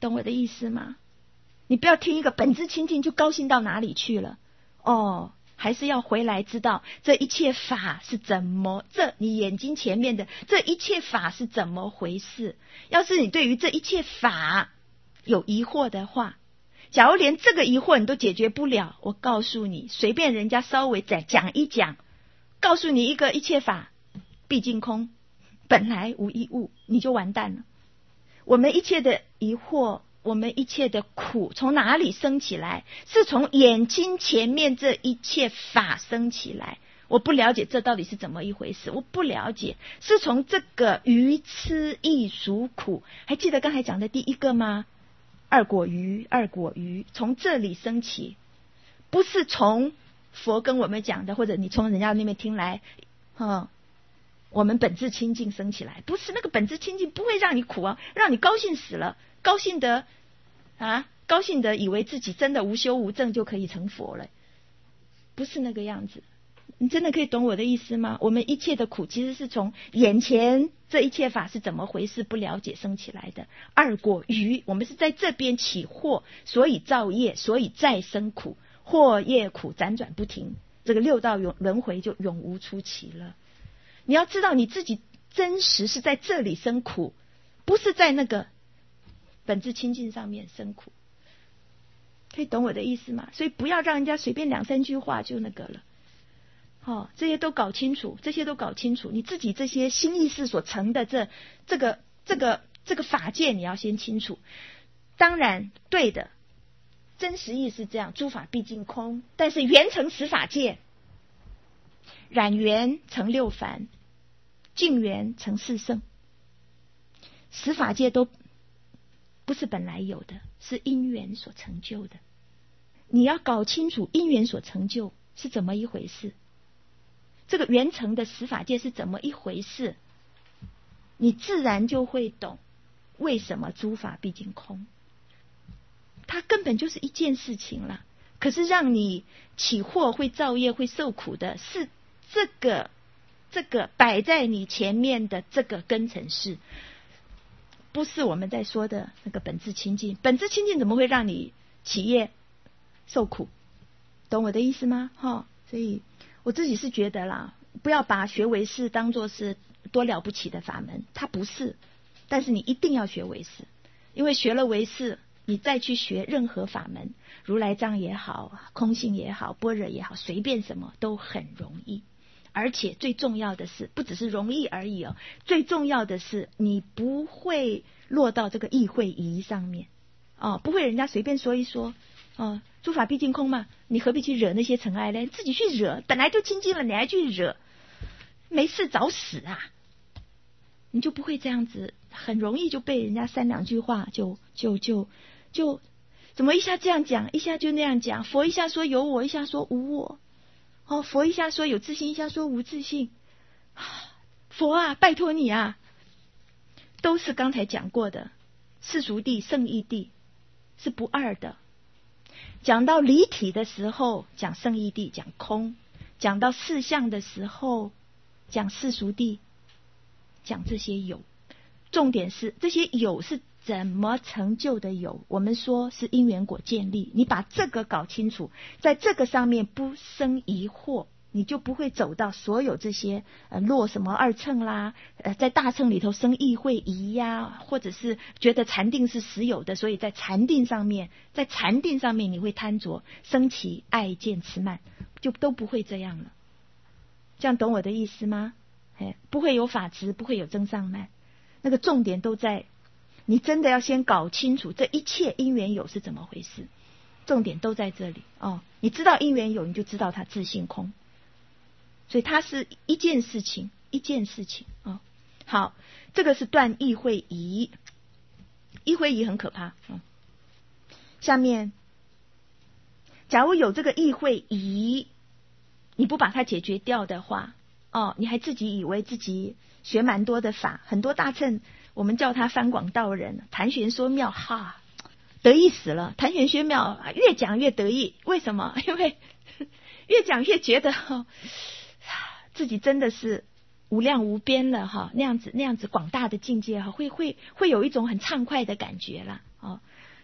[SPEAKER 1] 懂我的意思吗？你不要听一个本质清净就高兴到哪里去了哦，还是要回来知道这一切法是怎么，这你眼睛前面的这一切法是怎么回事。要是你对于这一切法有疑惑的话，假如连这个疑惑你都解决不了，我告诉你，随便人家稍微再讲一讲，告诉你一个一切法毕竟空，本来无一物，你就完蛋了。我们一切的疑惑，我们一切的苦从哪里生起来？是从眼睛前面这一切法生起来。我不了解这到底是怎么一回事，我不了解，是从这个愚痴异熟苦，还记得刚才讲的第一个吗？二果愚，二果愚，从这里升起，不是从佛跟我们讲的，或者你从人家那边听来，嗯，我们本质清净升起来，不是，那个本质清净不会让你苦啊，让你高兴死了，高兴的啊，高兴的以为自己真的无修无证就可以成佛了，不是那个样子。你真的可以懂我的意思吗？我们一切的苦其实是从眼前这一切法是怎么回事不了解生起来的。二果愚，我们是在这边起惑，所以造业，所以再生苦，惑业苦辗转不停，这个六道永轮回就永无出期了。你要知道你自己真实是在这里生苦，不是在那个本质清净上面生苦，可以懂我的意思吗？所以不要让人家随便两三句话就那个了。哦，这些都搞清楚，这些都搞清楚，你自己这些心意识所成的这这个这个这个法界，你要先清楚。当然，对的，真实意是这样，诸法毕竟空，但是缘成十法界，染缘成六凡，净缘成四圣，十法界都不是本来有的，是因缘所成就的。你要搞清楚因缘所成就是怎么一回事，这个缘成的十法界是怎么一回事，你自然就会懂为什么诸法毕竟空。它根本就是一件事情了，可是让你起惑会造业会受苦的是这个这个摆在你前面的这个根尘事，不是我们在说的那个本质清净。本质清净怎么会让你起业受苦？懂我的意思吗？哈，所以我自己是觉得啦，不要把学唯识当作是多了不起的法门，它不是。但是你一定要学唯识，因为学了唯识，你再去学任何法门，如来藏也好，空性也好，般若也好，随便什么都很容易。而且最重要的是，不只是容易而已哦，最重要的是你不会落到这个意会疑上面哦，不会人家随便说一说哦，诸法毕竟空嘛，你何必去惹那些尘埃呢？自己去惹，本来就清净了，你还去惹，没事找死啊！你就不会这样子，很容易就被人家三两句话就就就就怎么一下这样讲，一下就那样讲。佛一下说有我，一下说无我。哦，佛一下说有自信，一下说无自信。佛啊，拜托你啊！都是刚才讲过的，世俗谛、圣义谛是不二的。讲到离体的时候讲圣义谛，讲空；讲到事相的时候讲世俗谛，讲这些有。重点是这些有是怎么成就的有，我们说是因缘果建立。你把这个搞清楚，在这个上面不生疑惑，你就不会走到所有这些呃落什么二乘啦，呃在大乘里头生意会疑呀，或者是觉得禅定是实有的，所以在禅定上面，在禅定上面你会贪着，生起爱见痴慢，就都不会这样了。这样懂我的意思吗？哎，不会有法执，不会有增上慢，那个重点都在你真的要先搞清楚这一切因缘有是怎么回事，重点都在这里哦。你知道因缘有，你就知道它自性空，所以它是一件事情，一件事情哦。好，这个是断意会疑，意会疑很可怕。嗯，下面，假如有这个意会疑，你不把它解决掉的话，哦，你还自己以为自己学蛮多的法，很多大乘。我们叫他翻广道人，谈玄说妙，哈，得意死了。谈玄说妙，越讲越得意。为什么？因为越讲越觉得哈，自己真的是无量无边了哈，那样子那样子广大的境界哈，会会会有一种很畅快的感觉啦。哦，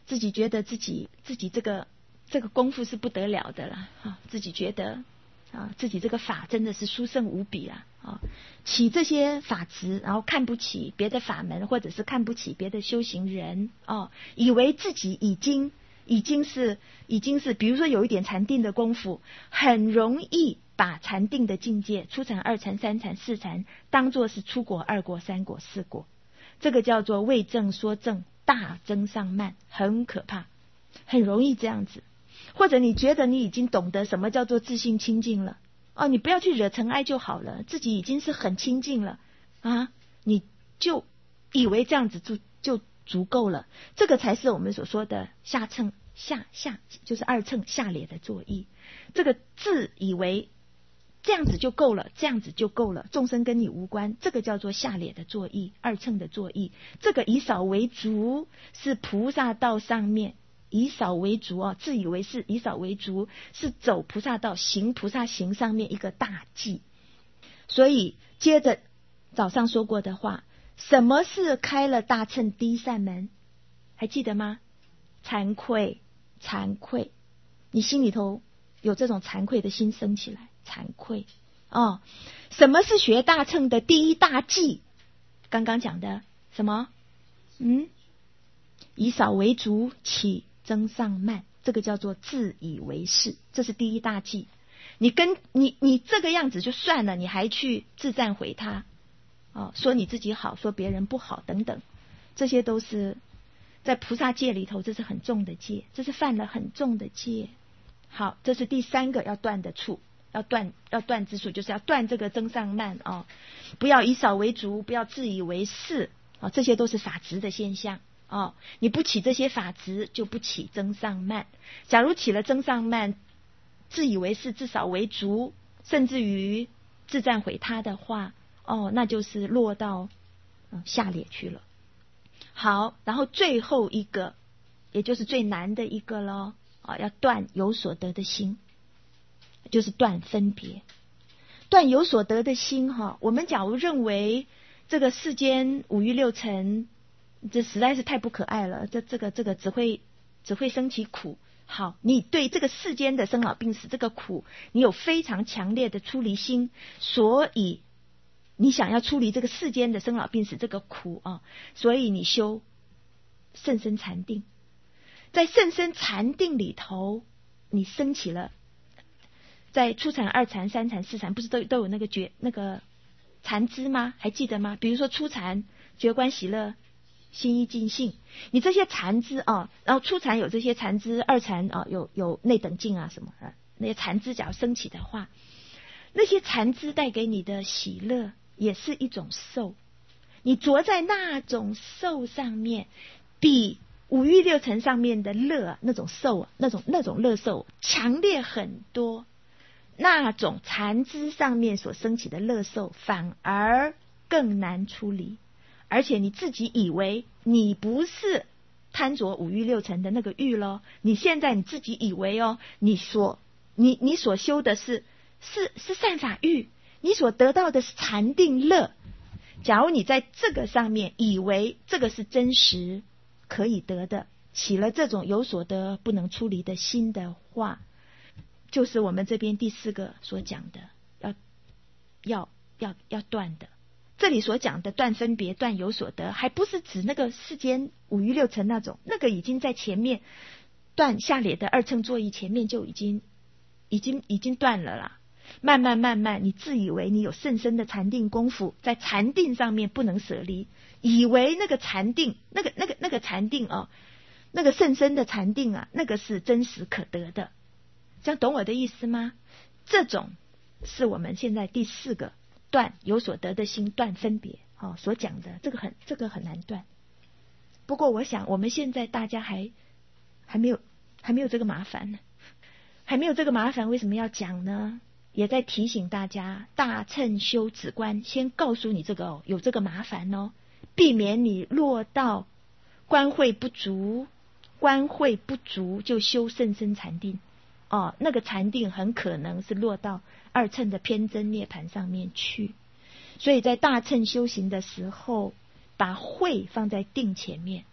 [SPEAKER 1] 自己觉得自己自己这个这个功夫是不得了的了啊，自己觉得啊自己这个法真的是殊胜无比了啊，起这些法执，然后看不起别的法门，或者是看不起别的修行人哦，以为自己已经已经是已经是，比如说有一点禅定的功夫，很容易把禅定的境界，初禅、二禅、三禅、四禅，当作是初果、二果、三果、四果，这个叫做为正说正，大增上慢，很可怕，很容易这样子。或者你觉得你已经懂得什么叫做自性清净了，哦，你不要去惹尘埃就好了，自己已经是很清净了啊，你就以为这样子就就足够了，这个才是我们所说的下乘下下就是二乘下列的作意。这个自以为这样子就够了，这样子就够了，众生跟你无关，这个叫做下列的作意，二乘的作意。这个以少为足，是菩萨道上面以少为足哦，自以为是以少为足，是走菩萨道行菩萨行上面一个大忌。所以接着早上说过的话，什么是开了大乘第一扇门？还记得吗？惭愧，惭愧，你心里头有这种惭愧的心升起来，惭愧哦。什么是学大乘的第一大忌？刚刚讲的什么？嗯，以少为足，起增上慢，这个叫做自以为是，这是第一大忌。你跟你你这个样子就算了，你还去自赞毁他哦，说你自己好，说别人不好等等，这些都是在菩萨戒里头，这是很重的戒，这是犯了很重的戒。好，这是第三个要断的处，要断要断之处，就是要断这个增上慢哦，不要以少为足，不要自以为是哦，这些都是法执的现象哦。你不起这些法执，就不起增上慢。假如起了增上慢，自以为是，自少为足，甚至于自赞毁他的话，哦，那就是落到、嗯、下列去了。好，然后最后一个，也就是最难的一个咯，啊，要断有所得的心，就是断分别。断有所得的心哈，我们假如认为这个世间五欲六尘，这实在是太不可爱了，这这个这个只会只会生起苦。好，你对这个世间的生老病死这个苦，你有非常强烈的出离心，所以你想要出离这个世间的生老病死这个苦啊，所以你修甚深禅定。在甚深禅定里头，你升起了，在初禅、二禅、三禅、四禅，不是都都有那个觉那个禅知吗？还记得吗？比如说初禅觉观喜乐心意尽性，你这些禅知啊，然后初禅有这些禅知，二禅啊有有内等境啊什么啊，那些禅知假如升起的话，那些禅知带给你的喜乐也是一种受，你着在那种受上面，比五欲六尘上面的乐那种受那种那种乐受强烈很多。那种禅知上面所升起的乐受反而更难出离，而且你自己以为你不是贪着五欲六尘的那个欲咯，你现在你自己以为哦，你所你你所修的是是是善法欲，你所得到的是禅定乐。假如你在这个上面以为这个是真实可以得的，起了这种有所得不能出离的心的话，就是我们这边第四个所讲的要要要要断的。这里所讲的断分别、断有所得，还不是指那个世间五欲六尘那种，那个已经在前面断下列的二乘作意前面就已经已经已经断了啦。慢慢慢慢，你自以为你有甚深的禅定功夫，在禅定上面不能舍离，以为那个禅定，那个那个那个禅定哦，那个甚深的禅定啊，那个是真实可得的。这样懂我的意思吗？这种是我们现在第四个断有所得的心，断分别哦所讲的，这个很这个很难断。不过我想我们现在大家还还没有还没有这个麻烦呢，还没有这个麻烦，为什么要讲呢？也在提醒大家，大乘修止观，先告诉你这个哦，有这个麻烦哦，避免你落到观慧不足，观慧不足就修甚深禅定哦，那个禅定很可能是落到二乘的偏真涅盘上面去。所以在大乘修行的时候，把慧放在定前面，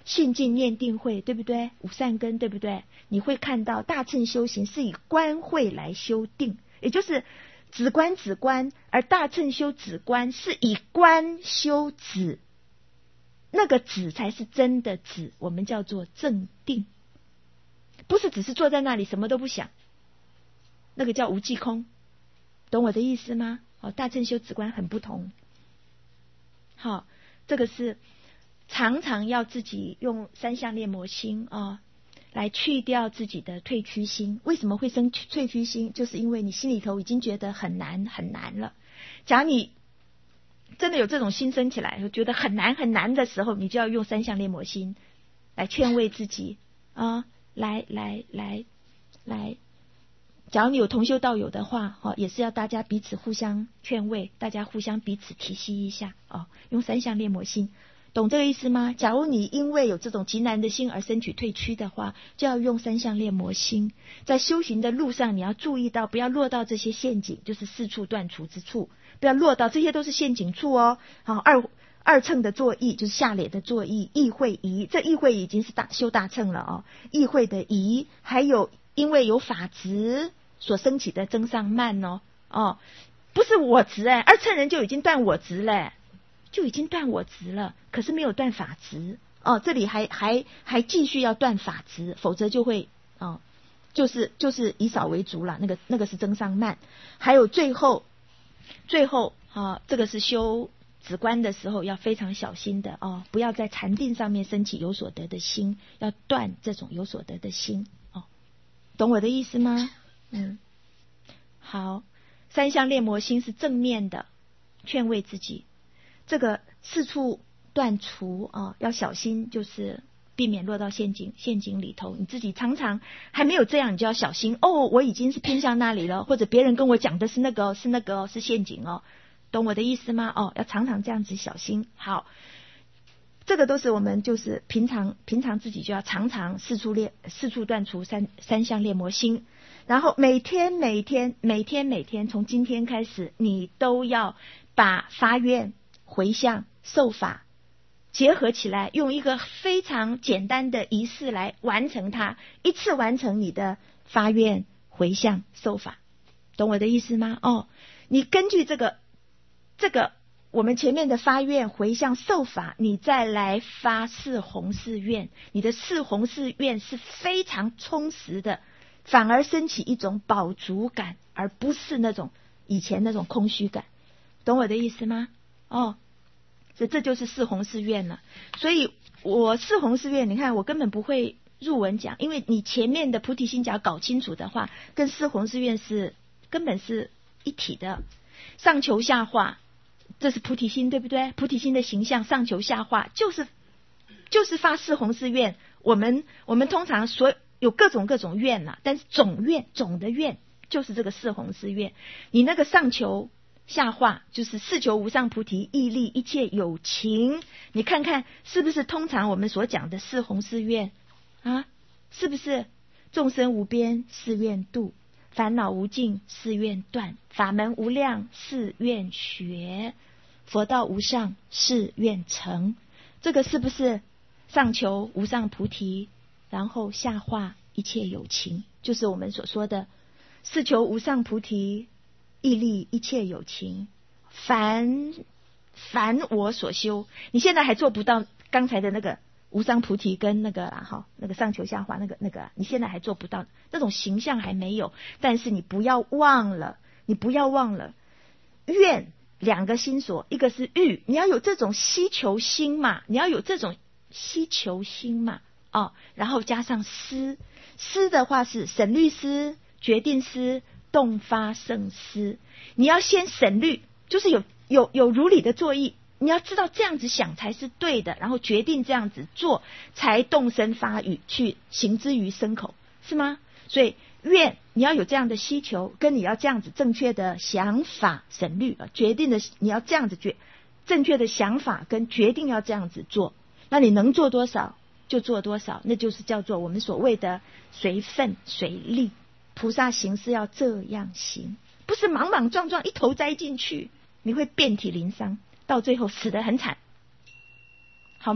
[SPEAKER 1] 信进念定慧，对不对？五善根，对不对？你会看到大乘修行是以观慧来修定，也就是止观止观，而大乘修止观是以观修止，那个止才是真的止，我们叫做正定，不是只是坐在那里什么都不想，那个叫无记空，懂我的意思吗？哦，大乘修止观很不同。好，这个是常常要自己用三相列摩心啊、哦，来去掉自己的退屈心。为什么会生退屈心？就是因为你心里头已经觉得很难很难了。假如你真的有这种心生起来，觉得很难很难的时候，你就要用三相列摩心来劝慰自己啊，来来来来。假如你有同修道友的话，哦，也是要大家彼此互相劝慰，大家互相彼此提携一下哦，用三相列摩心。懂这个意思吗？假如你因为有这种极难的心而生起退屈的话，就要用三相列摩心。在修行的路上，你要注意到不要落到这些陷阱，就是四处断除之处，不要落到，这些都是陷阱处哦。好，二二乘的作意就是下列的作意，意会疑，这意会已经是大修大乘了哦。意会的疑，还有因为有法执所升起的增上慢哦哦，不是我执哎，二乘人就已经断我执嘞。就已经断我执了，可是没有断法执哦，这里还还还继续要断法执，否则就会哦，就是就是以少为足了，那个那个是增上慢。还有最后最后啊，这个是修止观的时候要非常小心的哦，不要在禅定上面升起有所得的心，要断这种有所得的心哦，懂我的意思吗？嗯，好，三相列摩心是正面的，劝慰自己。这个四处断除啊，要小心，就是避免落到陷阱陷阱里头。你自己常常还没有这样，你就要小心哦。我已经是偏向那里了，或者别人跟我讲的是那个是那个是陷阱哦，懂我的意思吗？哦，要常常这样子小心。好，这个都是我们就是平常平常自己就要常常四处列四处断除三三相列摩心，然后每天每天每天每天从今天开始，你都要把发愿、回向、受法结合起来，用一个非常简单的仪式来完成它，一次完成你的发愿、回向、受法，懂我的意思吗？哦，你根据这个这个我们前面的发愿、回向、受法，你再来发四弘誓愿，你的四弘誓愿是非常充实的，反而升起一种饱足感，而不是那种以前那种空虚感，懂我的意思吗？哦，这这就是四弘誓愿了。所以我四弘誓愿，你看我根本不会入文讲，因为你前面的菩提心假搞清楚的话，跟四弘誓愿是根本是一体的。上求下化，这是菩提心，对不对？菩提心的形象，上求下化，就是就是发四弘誓愿。我们我们通常所有各种各种愿啦，但是总愿总的愿就是这个四弘誓愿。你那个上求下化就是四求无上菩提，毅力一切有情，你看看是不是通常我们所讲的四弘誓愿啊？是不是众生无边誓愿度，烦恼无尽誓愿断，法门无量誓愿学，佛道无上誓愿成？这个是不是上求无上菩提，然后下化一切有情，就是我们所说的四求无上菩提，毅力一切有情，凡凡我所修。你现在还做不到刚才的那个无上菩提跟那个哈那个上求下化那个那个，你现在还做不到，那种形象还没有。但是你不要忘了，你不要忘了愿两个心所，一个是欲，你要有这种希求心嘛，你要有这种希求心嘛哦，然后加上思，思的话是省虑思、决定思、动发胜思。你要先省虑，就是有有有如理的作意，你要知道这样子想才是对的，然后决定这样子做，才动身发语去行之于身口，是吗？所以愿你要有这样的需求，跟你要这样子正确的想法省虑啊，决定的你要这样子决正确的想法跟决定要这样子做，那你能做多少就做多少，那就是叫做我们所谓的随分随力。菩萨行是要这样行，不是莽莽撞撞一头栽进去，你会遍体鳞伤，到最后死得很惨，好吗？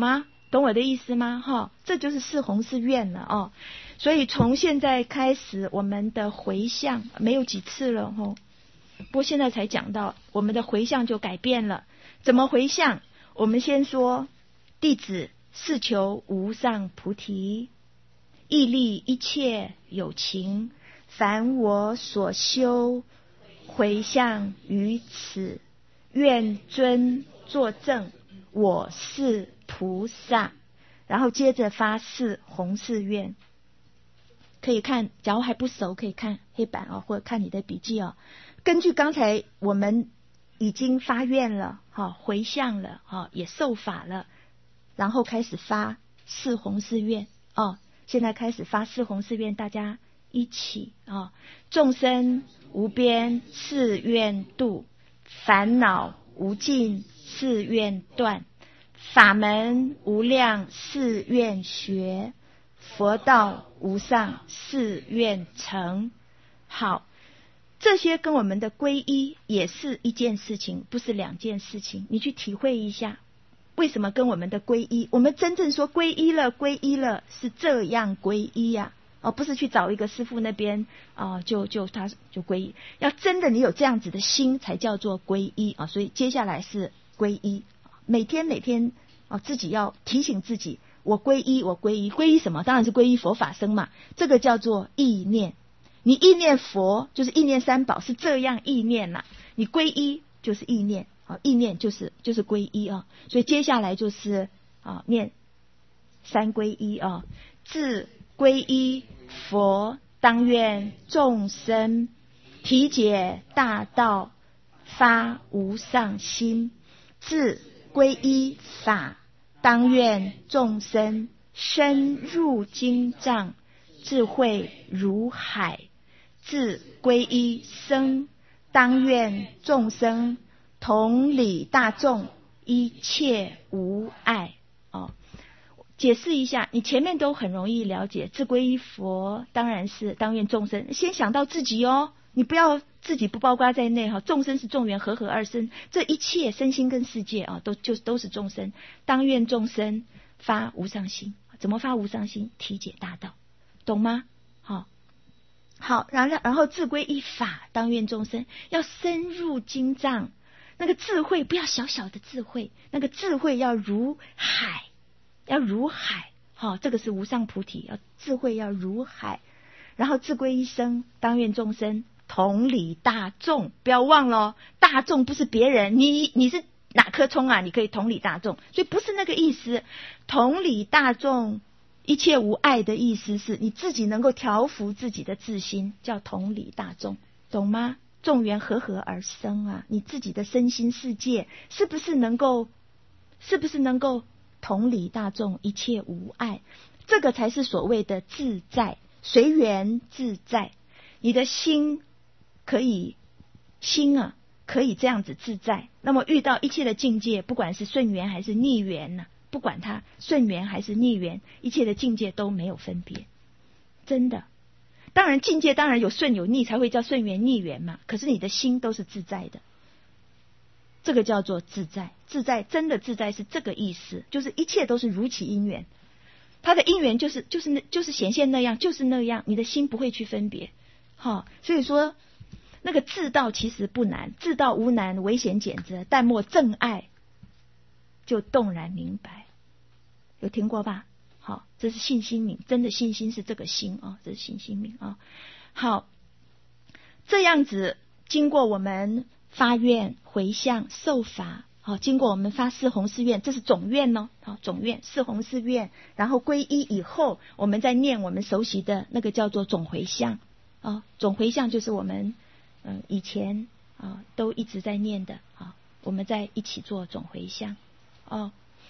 [SPEAKER 1] 懂我的意思吗？哈，这就是四弘誓愿了哦。所以从现在开始，我们的回向没有几次了哈。不过现在才讲到，我们的回向就改变了。怎么回向？我们先说，弟子是求无上菩提，毅力一切有情，凡我所修，回向于此，愿尊作证，我是菩萨。然后接着发四弘誓愿，可以看，假如还不熟，可以看黑板哦，或者看你的笔记哦。根据刚才我们已经发愿了，哈，回向了，哈，也受法了，然后开始发四弘誓愿哦。现在开始发四弘誓愿，大家一起啊！众生无边誓愿度，烦恼无尽誓愿断，法门无量誓愿学，佛道无上誓愿成。好，这些跟我们的皈依也是一件事情，不是两件事情。你去体会一下，为什么跟我们的皈依，我们真正说皈依了皈依了是这样皈依呀、啊，哦，不是去找一个师父那边啊、呃，就就他就皈依，要真的你有这样子的心才叫做皈依啊。所以接下来是皈依，每天每天啊，自己要提醒自己，我皈依我皈依，皈依什么？当然是皈依佛法僧嘛，这个叫做意念。你意念佛就是意念三宝，是这样意念啦。你皈依就是意念。意念就是就是皈依啊，所以接下来就是啊念三皈依啊，自皈依佛，当愿众生体解大道，发无上心；自皈依法，当愿众生深入经藏，智慧如海；自皈依僧，当愿众生同理大众，一切无碍。哦，解释一下，你前面都很容易了解。自皈依佛，当然是当愿众生，先想到自己哦，你不要自己不包括在内哈。众生是众缘和合而生，这一切身心跟世界啊，都就都是众生。当愿众生发无上心，怎么发无上心？体解大道，懂吗？好。好，然后然后自皈依法，当愿众生要深入经藏。那个智慧不要小小的智慧，那个智慧要如海，要如海，好、哦，这个是无上菩提，要智慧要如海。然后自皈依僧，当愿众生同理大众，不要忘了，大众不是别人，你你是哪棵葱啊？你可以同理大众，所以不是那个意思。同理大众，一切无碍的意思是你自己能够调伏自己的自心，叫同理大众，懂吗？众缘和合而生啊，你自己的身心世界是不是能够，是不是能够同理大众，一切无碍？这个才是所谓的自在，随缘自在。你的心可以，心啊可以这样子自在。那么遇到一切的境界，不管是顺缘还是逆缘呢、啊，不管它顺缘还是逆缘，一切的境界都没有分别，真的。当然境界当然有顺有逆才会叫顺缘逆缘嘛，可是你的心都是自在的，这个叫做自在。自在真的自在是这个意思，就是一切都是如其因缘，它的因缘就是就是那就是显现那样，就是那样，你的心不会去分别。好、哦，所以说那个自道其实不难，自道无难，唯显简则，但莫正爱，就动然明白。有听过吧？好，这是信心明，真的信心是这个心啊、哦，这是信心明啊、哦。好，这样子经过我们发愿、回向、受法，好，经过我们发四弘誓愿，这是总愿哦，好，总愿四弘誓愿，然后皈依以后，我们再念我们熟悉的那个叫做总回向啊、哦，总回向就是我们嗯、呃、以前啊、哦、都一直在念的啊、哦，我们在一起做总回向哦。